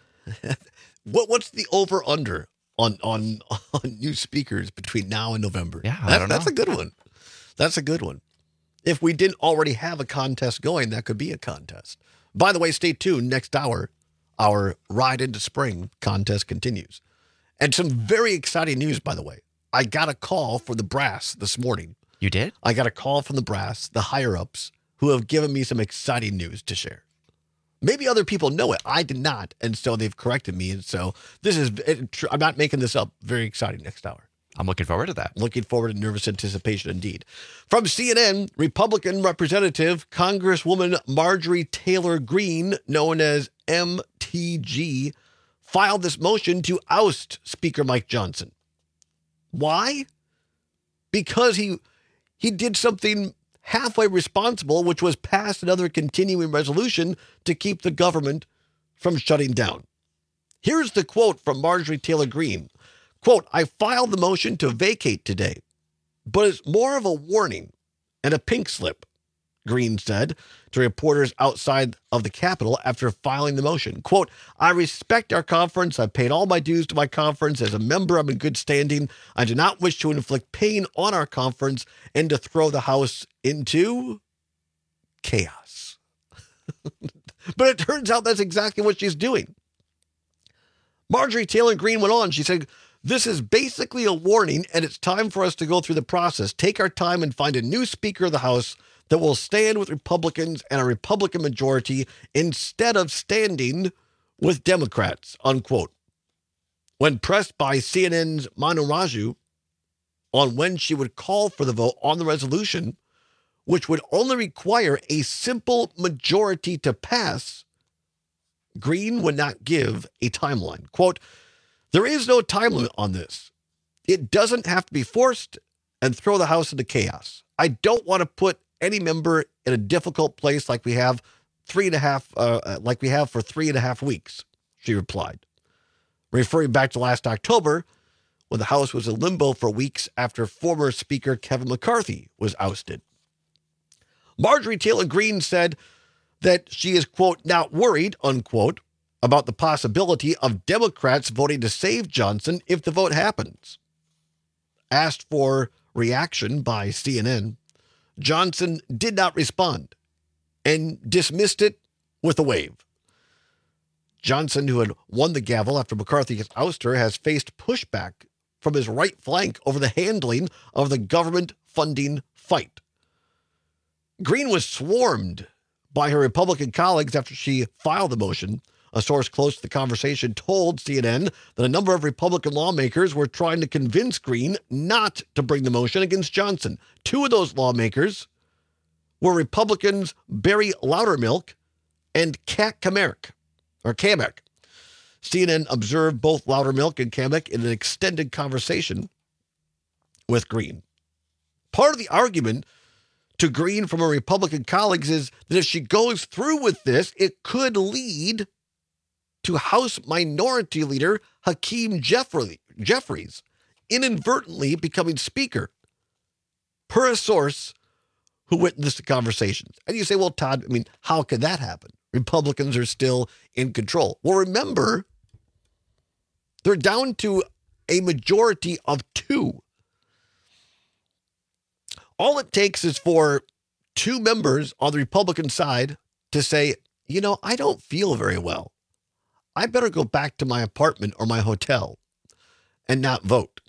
What What's the over under on, on on new speakers between now and November? Yeah, I That- don't that's know. a good one. That's a good one. If we didn't already have a contest going, that could be a contest. By the way, stay tuned. Next hour, our Ride into Spring contest continues. And some very exciting news, by the way. I got a call from the brass this morning. You did? I got a call from the brass, the higher-ups, who have given me some exciting news to share. Maybe other people know it. I did not, and so they've corrected me. And so this is, it, tr- I'm not making this up. Very exciting next hour. I'm looking forward to that. Looking forward to nervous anticipation indeed. From C N N, Republican Representative Congresswoman Marjorie Taylor Greene, known as M T G, filed this motion to oust Speaker Mike Johnson. Why? Because he he did something halfway responsible, which was pass another continuing resolution to keep the government from shutting down. Here's the quote from Marjorie Taylor Greene. Quote, I filed the motion to vacate today, but it's more of a warning and a pink slip, Greene said to reporters outside of the Capitol after filing the motion. Quote, I respect our conference. I've paid all my dues to my conference. As a member, I'm in good standing. I do not wish to inflict pain on our conference and to throw the House into chaos. But it turns out that's exactly what she's doing. Marjorie Taylor Greene went on. She said, this is basically a warning, and it's time for us to go through the process, take our time, and find a new Speaker of the House that will stand with Republicans and a Republican majority instead of standing with Democrats, unquote. When pressed by C N N's Manu Raju on when she would call for the vote on the resolution, which would only require a simple majority to pass, Greene would not give a timeline. Quote, there is no time limit on this. It doesn't have to be forced and throw the House into chaos. I don't want to put any member in a difficult place like we have three and a half, uh, like we have for three and a half weeks, she replied, referring back to last October when the House was in limbo for weeks after former Speaker Kevin McCarthy was ousted. Marjorie Taylor Greene said that she is, quote, not worried, unquote, about the possibility of Democrats voting to save Johnson if the vote happens. Asked for reaction by C N N, Johnson did not respond and dismissed it with a wave. Johnson, who had won the gavel after McCarthy's ouster, has faced pushback from his right flank over the handling of the government funding fight. Greene was swarmed by her Republican colleagues after she filed the motion, A source close to the conversation told C N N that a number of Republican lawmakers were trying to convince Green not to bring the motion against Johnson. Two of those lawmakers were Republicans Barry Loudermilk and Kat Kamek, or Kamek. C N N observed both Loudermilk and Kamek in an extended conversation with Green. Part of the argument to Green from her Republican colleagues is that if she goes through with this, it could lead to House Minority Leader Hakeem Jeffrey, Jeffries inadvertently becoming Speaker, per a source who witnessed the conversations. And you say, well, Todd, I mean, how could that happen? Republicans are still in control. Well, remember, they're down to a majority of two. All it takes is for two members on the Republican side to say, you know, I don't feel very well. I better go back to my apartment or my hotel and not vote.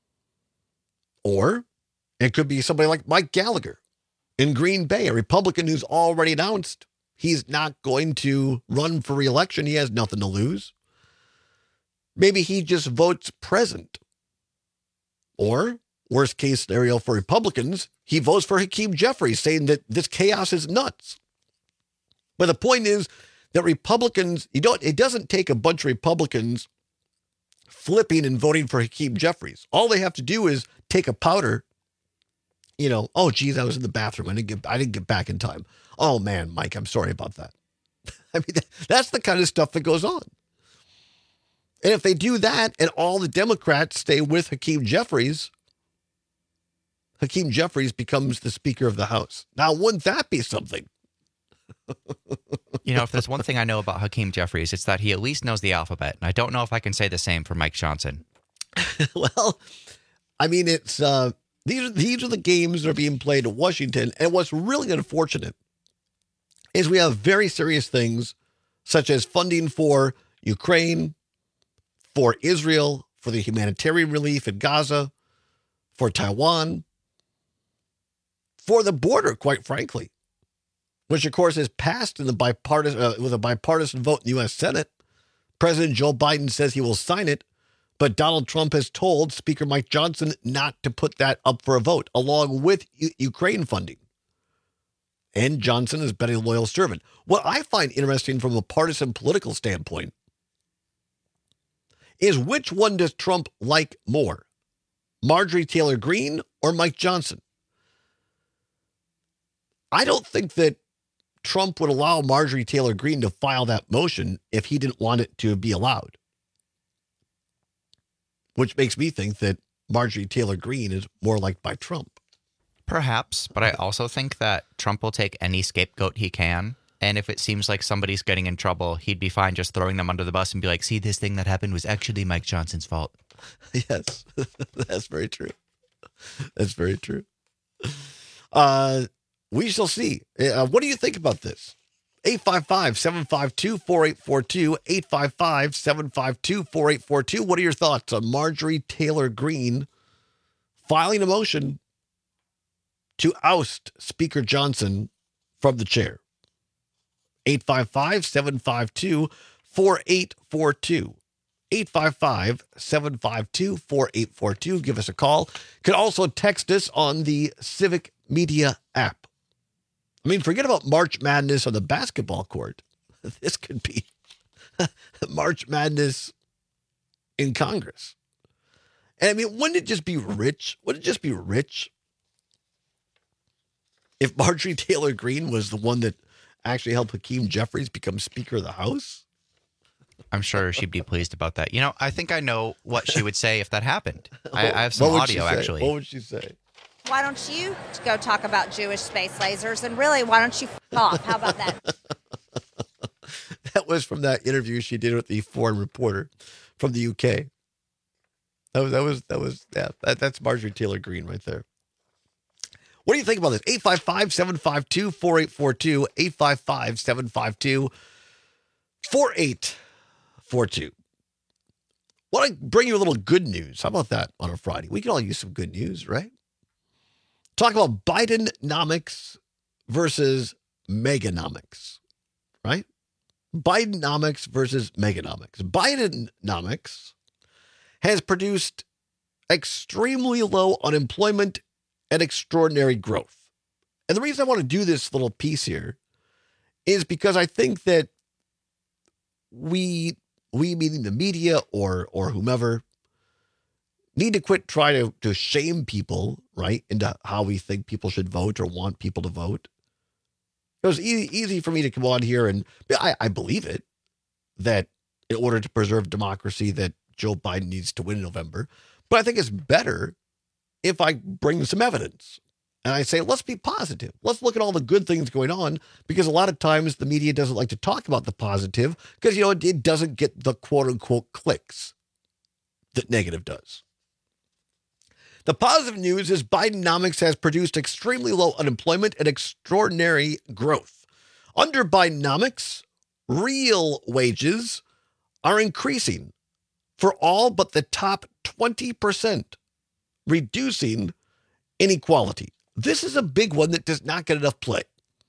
Or it could be somebody like Mike Gallagher in Green Bay, a Republican who's already announced he's not going to run for re-election. He has nothing to lose. Maybe he just votes present. Or, worst case scenario for Republicans, he votes for Hakeem Jeffries, saying that this chaos is nuts. But the point is that Republicans, you don't, it doesn't take a bunch of Republicans flipping and voting for Hakeem Jeffries. All they have to do is take a powder, you know, oh, geez, I was in the bathroom. I didn't get, I didn't get back in time. Oh, man, Mike, I'm sorry about that. I mean, that's the kind of stuff that goes on. And if they do that and all the Democrats stay with Hakeem Jeffries, Hakeem Jeffries becomes the Speaker of the House. Now, wouldn't that be something? You know, if there's one thing I know about Hakeem Jeffries, it's that he at least knows the alphabet. And I don't know if I can say the same for Mike Johnson. Well, I mean, it's uh, these are these are the games that are being played in Washington. And what's really unfortunate is we have very serious things such as funding for Ukraine, for Israel, for the humanitarian relief in Gaza, for Taiwan, for the border, quite frankly, which, of course, is passed in the bipartisan uh, with a bipartisan vote in the U S Senate. President Joe Biden says he will sign it, but Donald Trump has told Speaker Mike Johnson not to put that up for a vote, along with U- Ukraine funding. And Johnson has been a loyal servant. What I find interesting from a partisan political standpoint is which one does Trump like more, Marjorie Taylor Greene or Mike Johnson? I don't think that Trump would allow Marjorie Taylor Greene to file that motion if he didn't want it to be allowed. Which makes me think that Marjorie Taylor Greene is more liked by Trump. Perhaps, but I also think that Trump will take any scapegoat he can. And if it seems like somebody's getting in trouble, he'd be fine just throwing them under the bus and be like, see, this thing that happened was actually Mike Johnson's fault. Yes, that's very true. That's very true. Uh, we shall see. Uh, what do you think about this? eight five five, seven five two, four eight four two, eight five five, seven five two, four eight four two. What are your thoughts on Marjorie Taylor Greene filing a motion to oust Speaker Johnson from the chair? eight five five, seven five two, four eight four two. eight five five, seven five two, four eight four two. Give us a call. You can also text us on the Civic Media app. I mean, forget about March Madness on the basketball court. This could be March Madness in Congress. And I mean, wouldn't it just be rich? Wouldn't it just be rich if Marjorie Taylor Greene was the one that actually helped Hakeem Jeffries become Speaker of the House? I'm sure she'd be pleased about that. You know, I think I know what she would say if that happened. I, I have some audio, actually. What would she say? Why don't you go talk about Jewish space lasers? And really, why don't you f off? How about that? That was from that interview she did with the foreign reporter from the U K. That was, that was, that was, yeah, that, that's Marjorie Taylor Greene right there. What do you think about this? eight five five, seven five two, four eight four two, eight five five, seven five two, four eight four two. Want to bring you a little good news. How about that on a Friday? We can all use some good news, right? Talk about Bidenomics versus Meganomics, right? Bidenomics versus Meganomics. Bidenomics has produced extremely low unemployment and extraordinary growth. And the reason I want to do this little piece here is because I think that we, we meaning the media or or whomever, need to quit trying to, to shame people, right, into how we think people should vote or want people to vote. It was easy, easy for me to come on here and I, I believe it, that in order to preserve democracy that Joe Biden needs to win in November. But I think it's better if I bring some evidence and I say, let's be positive. Let's look at all the good things going on, because a lot of times the media doesn't like to talk about the positive because, you know, it, it doesn't get the quote unquote clicks that negative does. The positive news is Bidenomics has produced extremely low unemployment and extraordinary growth. Under Bidenomics, real wages are increasing for all but the top twenty percent, reducing inequality. This is a big one that does not get enough play.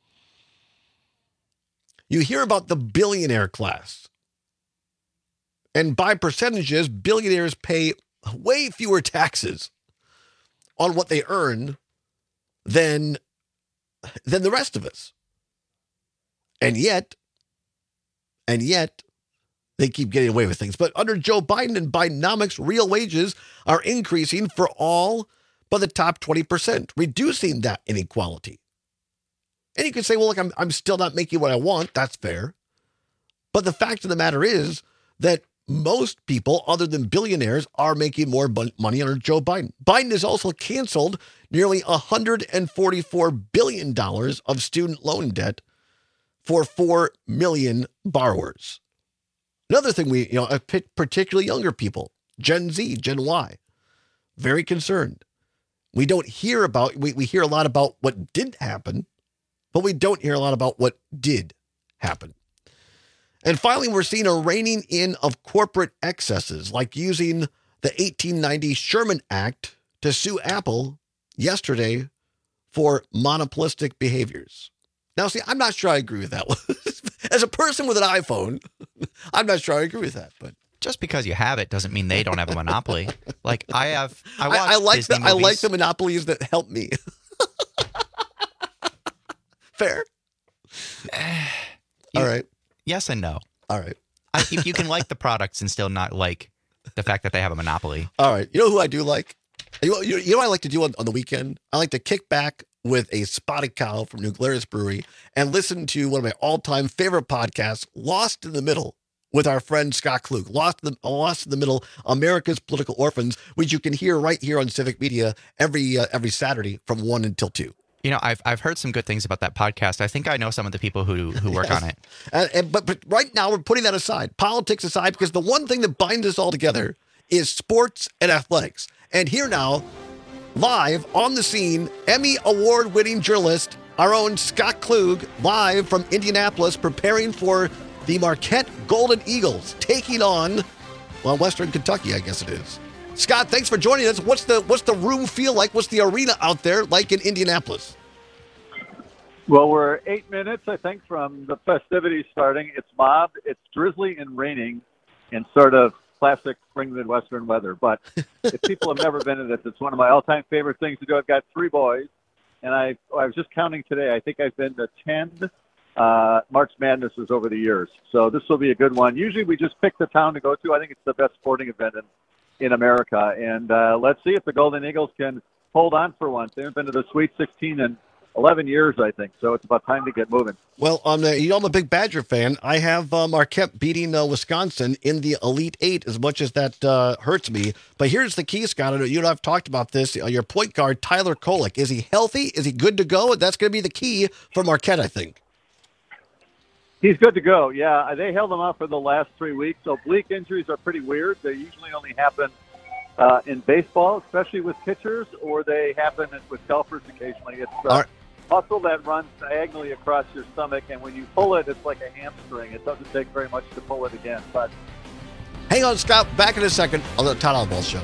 You hear about the billionaire class. And by percentages, billionaires pay way fewer taxes on what they earn than, than the rest of us. And yet, and yet, they keep getting away with things. But under Joe Biden and Bidenomics, real wages are increasing for all but the top twenty percent, reducing that inequality. And you can say, well, look, I'm, I'm still not making what I want. That's fair. But the fact of the matter is that most people, other than billionaires, are making more money under Joe Biden. Biden has also canceled nearly one hundred forty-four billion dollars of student loan debt for four million borrowers. Another thing we, you know, particularly younger people, Gen Z, Gen Y, very concerned. We don't hear about, we, we hear a lot about what didn't happen, but we don't hear a lot about what did happen. And finally, we're seeing a reining in of corporate excesses, like using the eighteen ninety Sherman Act to sue Apple yesterday for monopolistic behaviors. Now, see, I'm not sure I agree with that one. As a person with an iPhone, I'm not sure I agree with that. But just because you have it doesn't mean they don't have a monopoly. Like I have, I watch I, I like Disney the movies. I like the monopolies that help me. Fair. You, All right. Yes and no. All right. I, you, you can like the products and still not like the fact that they have a monopoly. All right. You know who I do like? You know, you know what I like to do on, on the weekend? I like to kick back with a spotted cow from New Glarus Brewery and listen to one of my all-time favorite podcasts, Lost in the Middle, with our friend Scott Klug. Lost in the, Lost in the Middle, America's Political Orphans, which you can hear right here on Civic Media every uh, every Saturday from one until two. You know, I've I've heard some good things about that podcast. I think I know some of the people who who work yes. on it. And, and, but, but right now, we're putting that aside, politics aside, because the one thing that binds us all together is sports and athletics. And here now, live on the scene, Emmy award-winning journalist, our own Scott Klug, live from Indianapolis, preparing for the Marquette Golden Eagles, taking on, well, Western Kentucky, I guess it is. Scott, thanks for joining us. What's the what's the room feel like? What's the arena out there like in Indianapolis? Well, we're eight minutes, I think, from the festivities starting. It's mobbed, it's drizzly and raining, and sort of classic spring Midwestern weather. But if people have never been to this, it's one of my all-time favorite things to do. I've got three boys, and I I was just counting today. I think I've been to ten uh, March Madnesses over the years. So this will be a good one. Usually we just pick the town to go to. I think it's the best sporting event in in America. And uh, let's see if the Golden Eagles can hold on for once. They haven't been to the Sweet sixteen in eleven years, I think. So it's about time to get moving. Well, um, you know, I'm a big Badger fan. I have uh, Marquette beating uh, Wisconsin in the Elite Eight, as much as that uh, hurts me. But here's the key, Scott. You and I have talked about this. Uh, your point guard, Tyler Kolek, is he healthy? Is he good to go? That's going to be the key for Marquette, I think. He's good to go, yeah. They held him out for the last three weeks. Oblique injuries are pretty weird. They usually only happen uh, in baseball, especially with pitchers, or they happen with golfers occasionally. It's a right. muscle that runs diagonally across your stomach, and when you pull it, it's like a hamstring. It doesn't take very much to pull it again. But hang on, Scott. Back in a second on the Todd Oswalt Show.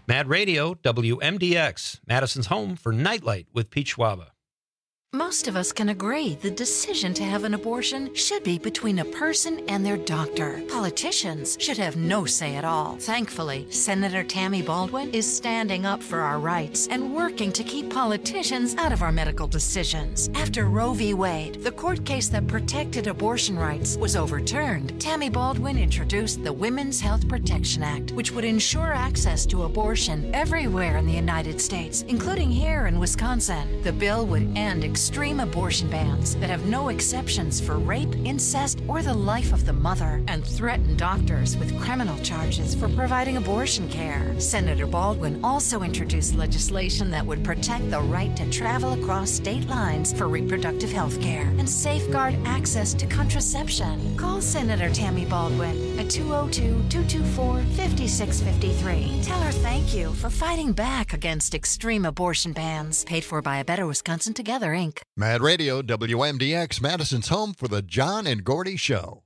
Mad Radio, W M D X, Madison's home for Nightlight with Pete Schwaba. Most of us can agree the decision to have an abortion should be between a person and their doctor. Politicians should have no say at all. Thankfully, Senator Tammy Baldwin is standing up for our rights and working to keep politicians out of our medical decisions. After Roe v. Wade, the court case that protected abortion rights, was overturned, Tammy Baldwin introduced the Women's Health Protection Act, which would ensure access to abortion everywhere in the United States, including here in Wisconsin. The bill would end extreme abortion bans that have no exceptions for rape, incest, or the life of the mother, and threaten doctors with criminal charges for providing abortion care. Senator Baldwin also introduced legislation that would protect the right to travel across state lines for reproductive health care and safeguard access to contraception. Call Senator Tammy Baldwin at two oh two, two two four, five six five three. Tell her thank you for fighting back against extreme abortion bans. Paid for by A Better Wisconsin Together, Incorporated. Mad Radio, W M D X, Madison's home for the John and Gordy Show.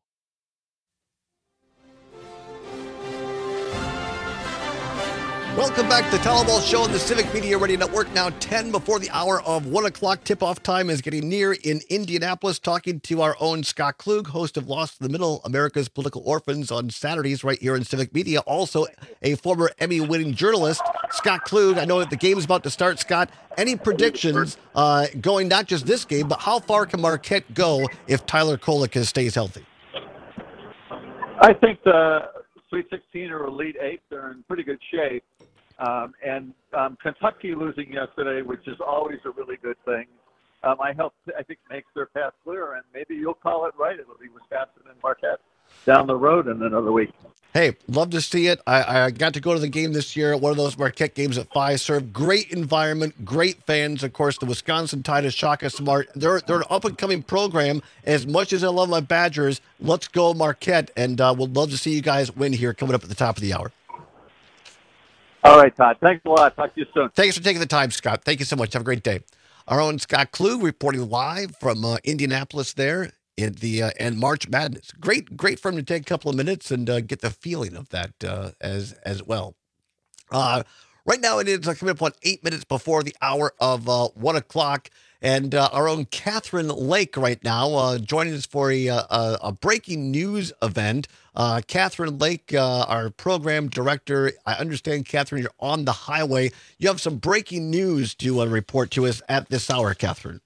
Welcome back to the Talaball Show on the Civic Media Radio Network. Now ten before the hour of one o'clock. Tip-off time is getting near in Indianapolis. Talking to our own Scott Klug, host of Lost in the Middle, America's Political Orphans on Saturdays right here in Civic Media. Also a former Emmy-winning journalist. Scott Klug, I know that the game is about to start. Scott, any predictions uh, going not just this game, but how far can Marquette go if Tyler Kolek stays healthy? I think the Sweet sixteen or Elite Eight, they're in pretty good shape. Um, and um, Kentucky losing yesterday, which is always a really good thing, um, I help. I think makes their path clear, and maybe you'll call it right. It'll be Wisconsin and Marquette down the road in another week. Hey, love to see it. I, I got to go to the game this year, one of those Marquette games at Fiserv. Great environment, great fans. Of course, the Wisconsin Tide is Shaka Smart. They're, they're an up-and-coming program. As much as I love my Badgers, let's go Marquette, and uh, we'll love to see you guys win here coming up at the top of the hour. All right, Todd. Thanks a lot. Talk to you soon. Thanks for taking the time, Scott. Thank you so much. Have a great day. Our own Scott Klug reporting live from uh, Indianapolis there in the uh, and March Madness. Great, great for him to take a couple of minutes and uh, get the feeling of that uh, as as well. Uh, right now it is uh, coming up on eight minutes before the hour of uh, one o'clock. And uh, our own Catherine Lake right now uh, joining us for a, a, a breaking news event. Uh, Catherine Lake, uh, our program director. I understand, Catherine, you're on the highway. You have some breaking news to uh, report to us at this hour, Catherine.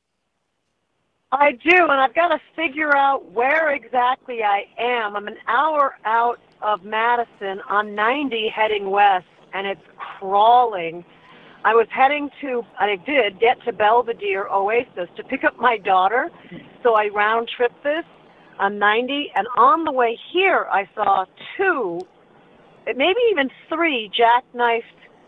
I do, and I've got to figure out where exactly I am. I'm an hour out of Madison on ninety heading west, and it's crawling. I was heading to, I did get to Belvedere Oasis to pick up my daughter, so I round-tripped this on ninety, and on the way here I saw two, maybe even three jackknifed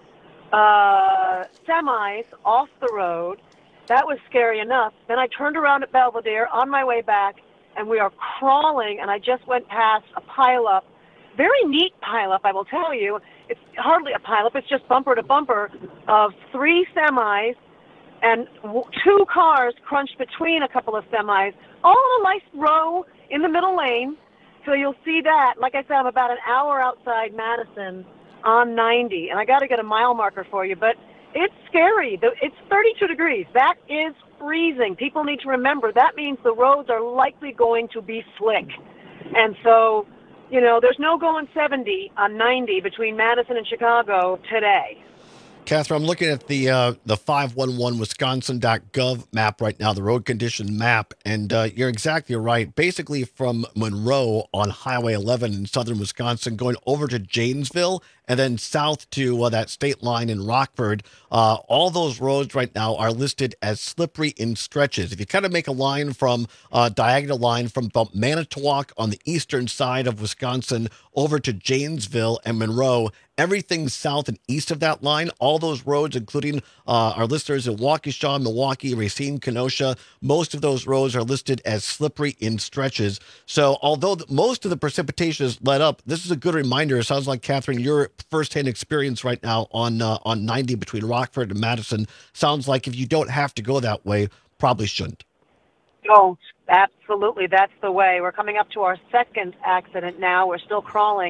uh, semis off the road. That was scary enough. Then I turned around at Belvedere on my way back, and we are crawling, and I just went past a pileup. Very neat pileup, I will tell you. It's hardly a pileup. It's just bumper to bumper of three semis and w- two cars crunched between a couple of semis, all in a nice row in the middle lane. So you'll see that. Like I said, I'm about an hour outside Madison on ninety, and I got to get a mile marker for you, but it's scary. It's thirty-two degrees. That is freezing. People need to remember that means the roads are likely going to be slick. And so, you know, there's no going seventy on ninety between Madison and Chicago today. Catherine, I'm looking at the uh, the five one one wisconsin dot gov map right now, the road condition map, and uh, you're exactly right. Basically from Monroe on Highway eleven in southern Wisconsin, going over to Janesville, and then south to uh, that state line in Rockford, uh, all those roads right now are listed as slippery in stretches. If you kind of make a line from, uh, diagonal line from about Manitowoc on the eastern side of Wisconsin over to Janesville and Monroe, everything south and east of that line, all those roads, including uh, our listeners in Waukesha, Milwaukee, Racine, Kenosha, most of those roads are listed as slippery in stretches. So although th- most of the precipitation is let up, this is a good reminder. It sounds like, Catherine, your firsthand experience right now on uh, on ninety between Rockford and Madison sounds like if you don't have to go that way, probably shouldn't. Oh, absolutely. That's the way. We're coming up to our second accident now. We're still crawling.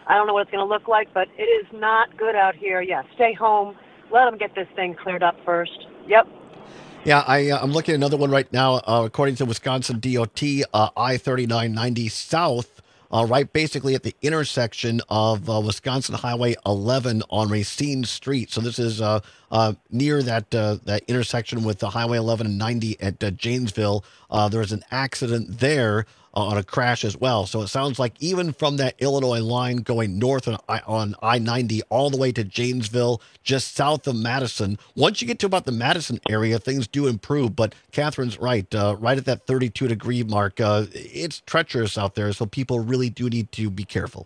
I don't know what it's going to look like, but it is not good out here. Yeah, stay home. Let them get this thing cleared up first. Yep. Yeah, I, uh, I'm looking at another one right now. Uh, according to Wisconsin D O T, uh, I thirty-nine ninety south, uh, right basically at the intersection of uh, Wisconsin Highway eleven on Racine Street. So this is uh, uh, near that uh, that intersection with the Highway eleven and ninety at uh, Janesville. Uh, there was an accident there uh, on a crash as well. So it sounds like even from that Illinois line going north on, on I ninety all the way to Janesville, just south of Madison. Once you get to about the Madison area, things do improve. But Catherine's right, uh, right at that thirty-two degree mark. Uh, it's treacherous out there, so people really do need to be careful.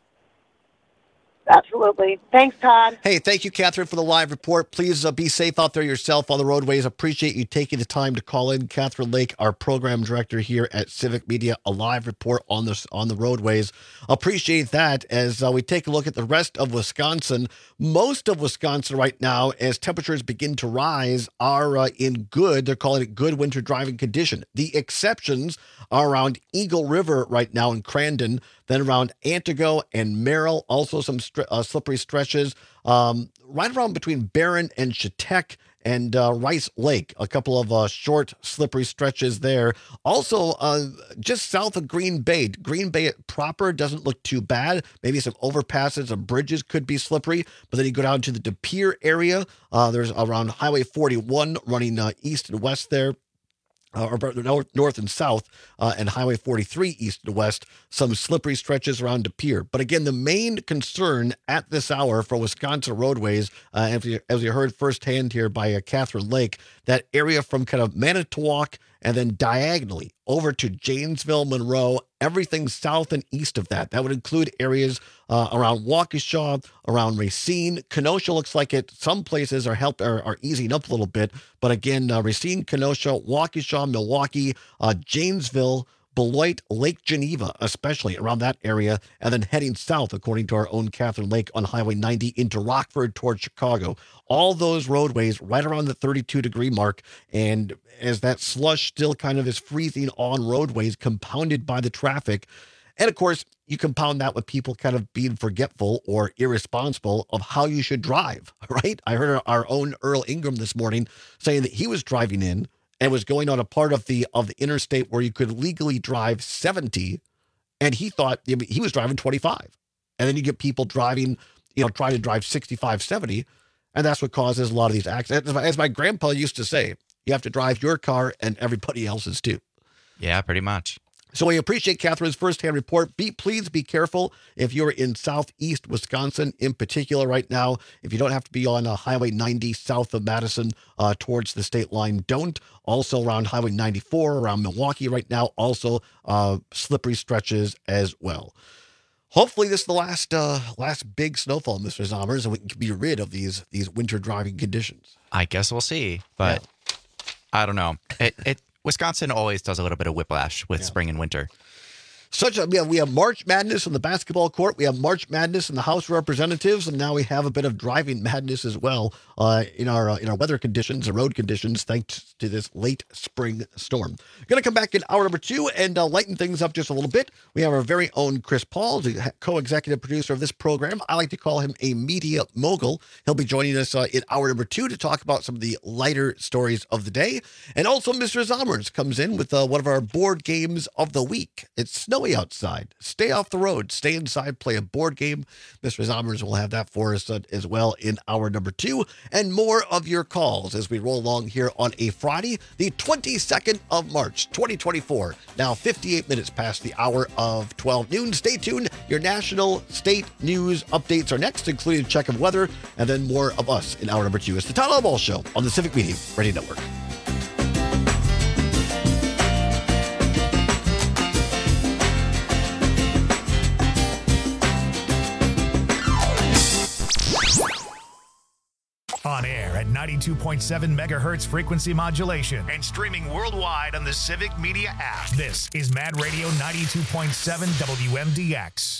Absolutely. Thanks, Todd. Hey, thank you, Catherine, for the live report. Please uh, be safe out there yourself on the roadways. Appreciate you taking the time to call in. Catherine Lake, our program director here at Civic Media, a live report on the, on the roadways. Appreciate that as uh, we take a look at the rest of Wisconsin. Most of Wisconsin right now, as temperatures begin to rise, are uh, in good, they're calling it good winter driving condition. The exceptions are around Eagle River right now in Crandon, then around Antigo and Merrill, also some stri- uh, slippery stretches, um, right around between Barron and Chetek and uh, Rice Lake, a couple of uh, short, slippery stretches there. Also, uh, just south of Green Bay, Green Bay proper doesn't look too bad. Maybe some overpasses or bridges could be slippery, but then you go down to the De Pere area. Uh, there's around Highway forty-one running uh, east and west there. Uh, or north, north and south, uh, and Highway forty-three east and west, some slippery stretches around De Pere. But again, the main concern at this hour for Wisconsin roadways, uh, as, you, as you heard firsthand here by uh, Catherine Lake, that area from kind of Manitowoc and then diagonally over to Janesville, Monroe, everything south and east of that. That would include areas uh, around Waukesha, around Racine. Kenosha looks like it. Some places are help are, are easing up a little bit. But again, uh, Racine, Kenosha, Waukesha, Milwaukee, uh, Janesville, Beloit, Lake Geneva, especially around that area, and then heading south, according to our own Catherine Lake, on Highway ninety into Rockford towards Chicago. All those roadways right around the thirty-two degree mark. And as that slush still kind of is freezing on roadways, compounded by the traffic. And of course, you compound that with people kind of being forgetful or irresponsible of how you should drive, right? I heard our own Earl Ingram this morning saying that he was driving in and was going on a part of the of the interstate where you could legally drive seventy, and he thought he was driving twenty-five. And then you get people driving, you know, trying to drive sixty-five, seventy, and that's what causes a lot of these accidents. As my grandpa used to say, you have to drive your car and everybody else's too. Yeah, pretty much. So we appreciate Catherine's firsthand report. Be please be careful if you're in southeast Wisconsin in particular right now. If you don't have to be on uh, Highway ninety south of Madison uh, towards the state line, don't. Also around Highway ninety-four around Milwaukee right now, also uh, slippery stretches as well. Hopefully this is the last uh, last big snowfall, Mister Zommers, and we can be rid of these these winter driving conditions. I guess we'll see, but yeah. I don't know. It it. Wisconsin always does a little bit of whiplash with yeah. spring and winter. Such a, yeah, we have March Madness on the basketball court. We have March Madness in the House of Representatives, and now we have a bit of driving madness as well uh, in our uh, in our weather conditions and road conditions, thanks to this late spring storm. Going to come back in hour number two and uh, lighten things up just a little bit. We have our very own Chris Paul, the co-executive producer of this program. I like to call him a media mogul. He'll be joining us uh, in hour number two to talk about some of the lighter stories of the day. And also Mister Zommers comes in with uh, one of our board games of the week. It's snowy outside. Stay off the road. Stay inside. Play a board game. Mister Zommers will have that for us uh, as well in hour number two. And more of your calls as we roll along here on a Friday, the twenty-second of March, twenty twenty-four. Now fifty-eight minutes past the hour of twelve noon. Stay tuned. Your national state news updates are next, including a check of weather, and then more of us in hour number two. It's the Todd Ball Show on the Civic Media Radio Network. On air at ninety-two point seven megahertz frequency modulation and streaming worldwide on the Civic Media app. This is Mad Radio ninety-two point seven W M D X.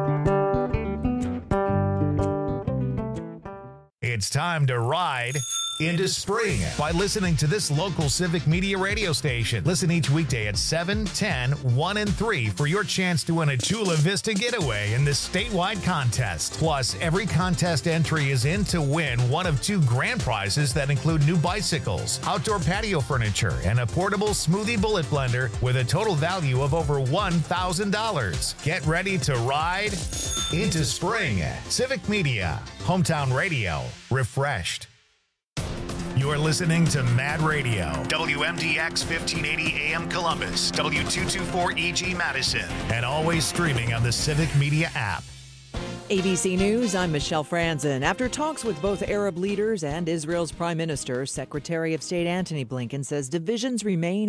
It's time to ride into spring by listening to this local Civic Media radio station. Listen each weekday at seven, ten, one, and three for your chance to win a Chula Vista getaway in this statewide contest. Plus, every contest entry is in to win one of two grand prizes that include new bicycles, outdoor patio furniture, and a portable smoothie bullet blender with a total value of over one thousand dollars. Get ready to ride into spring. Civic Media, hometown radio, refreshed. You're listening to Mad Radio, W M D X fifteen eighty A M Columbus, W two twenty-four E G Madison, and always streaming on the Civic Media app. A B C News, I'm Michelle Franzen. After talks with both Arab leaders and Israel's Prime Minister, Secretary of State Antony Blinken says divisions remain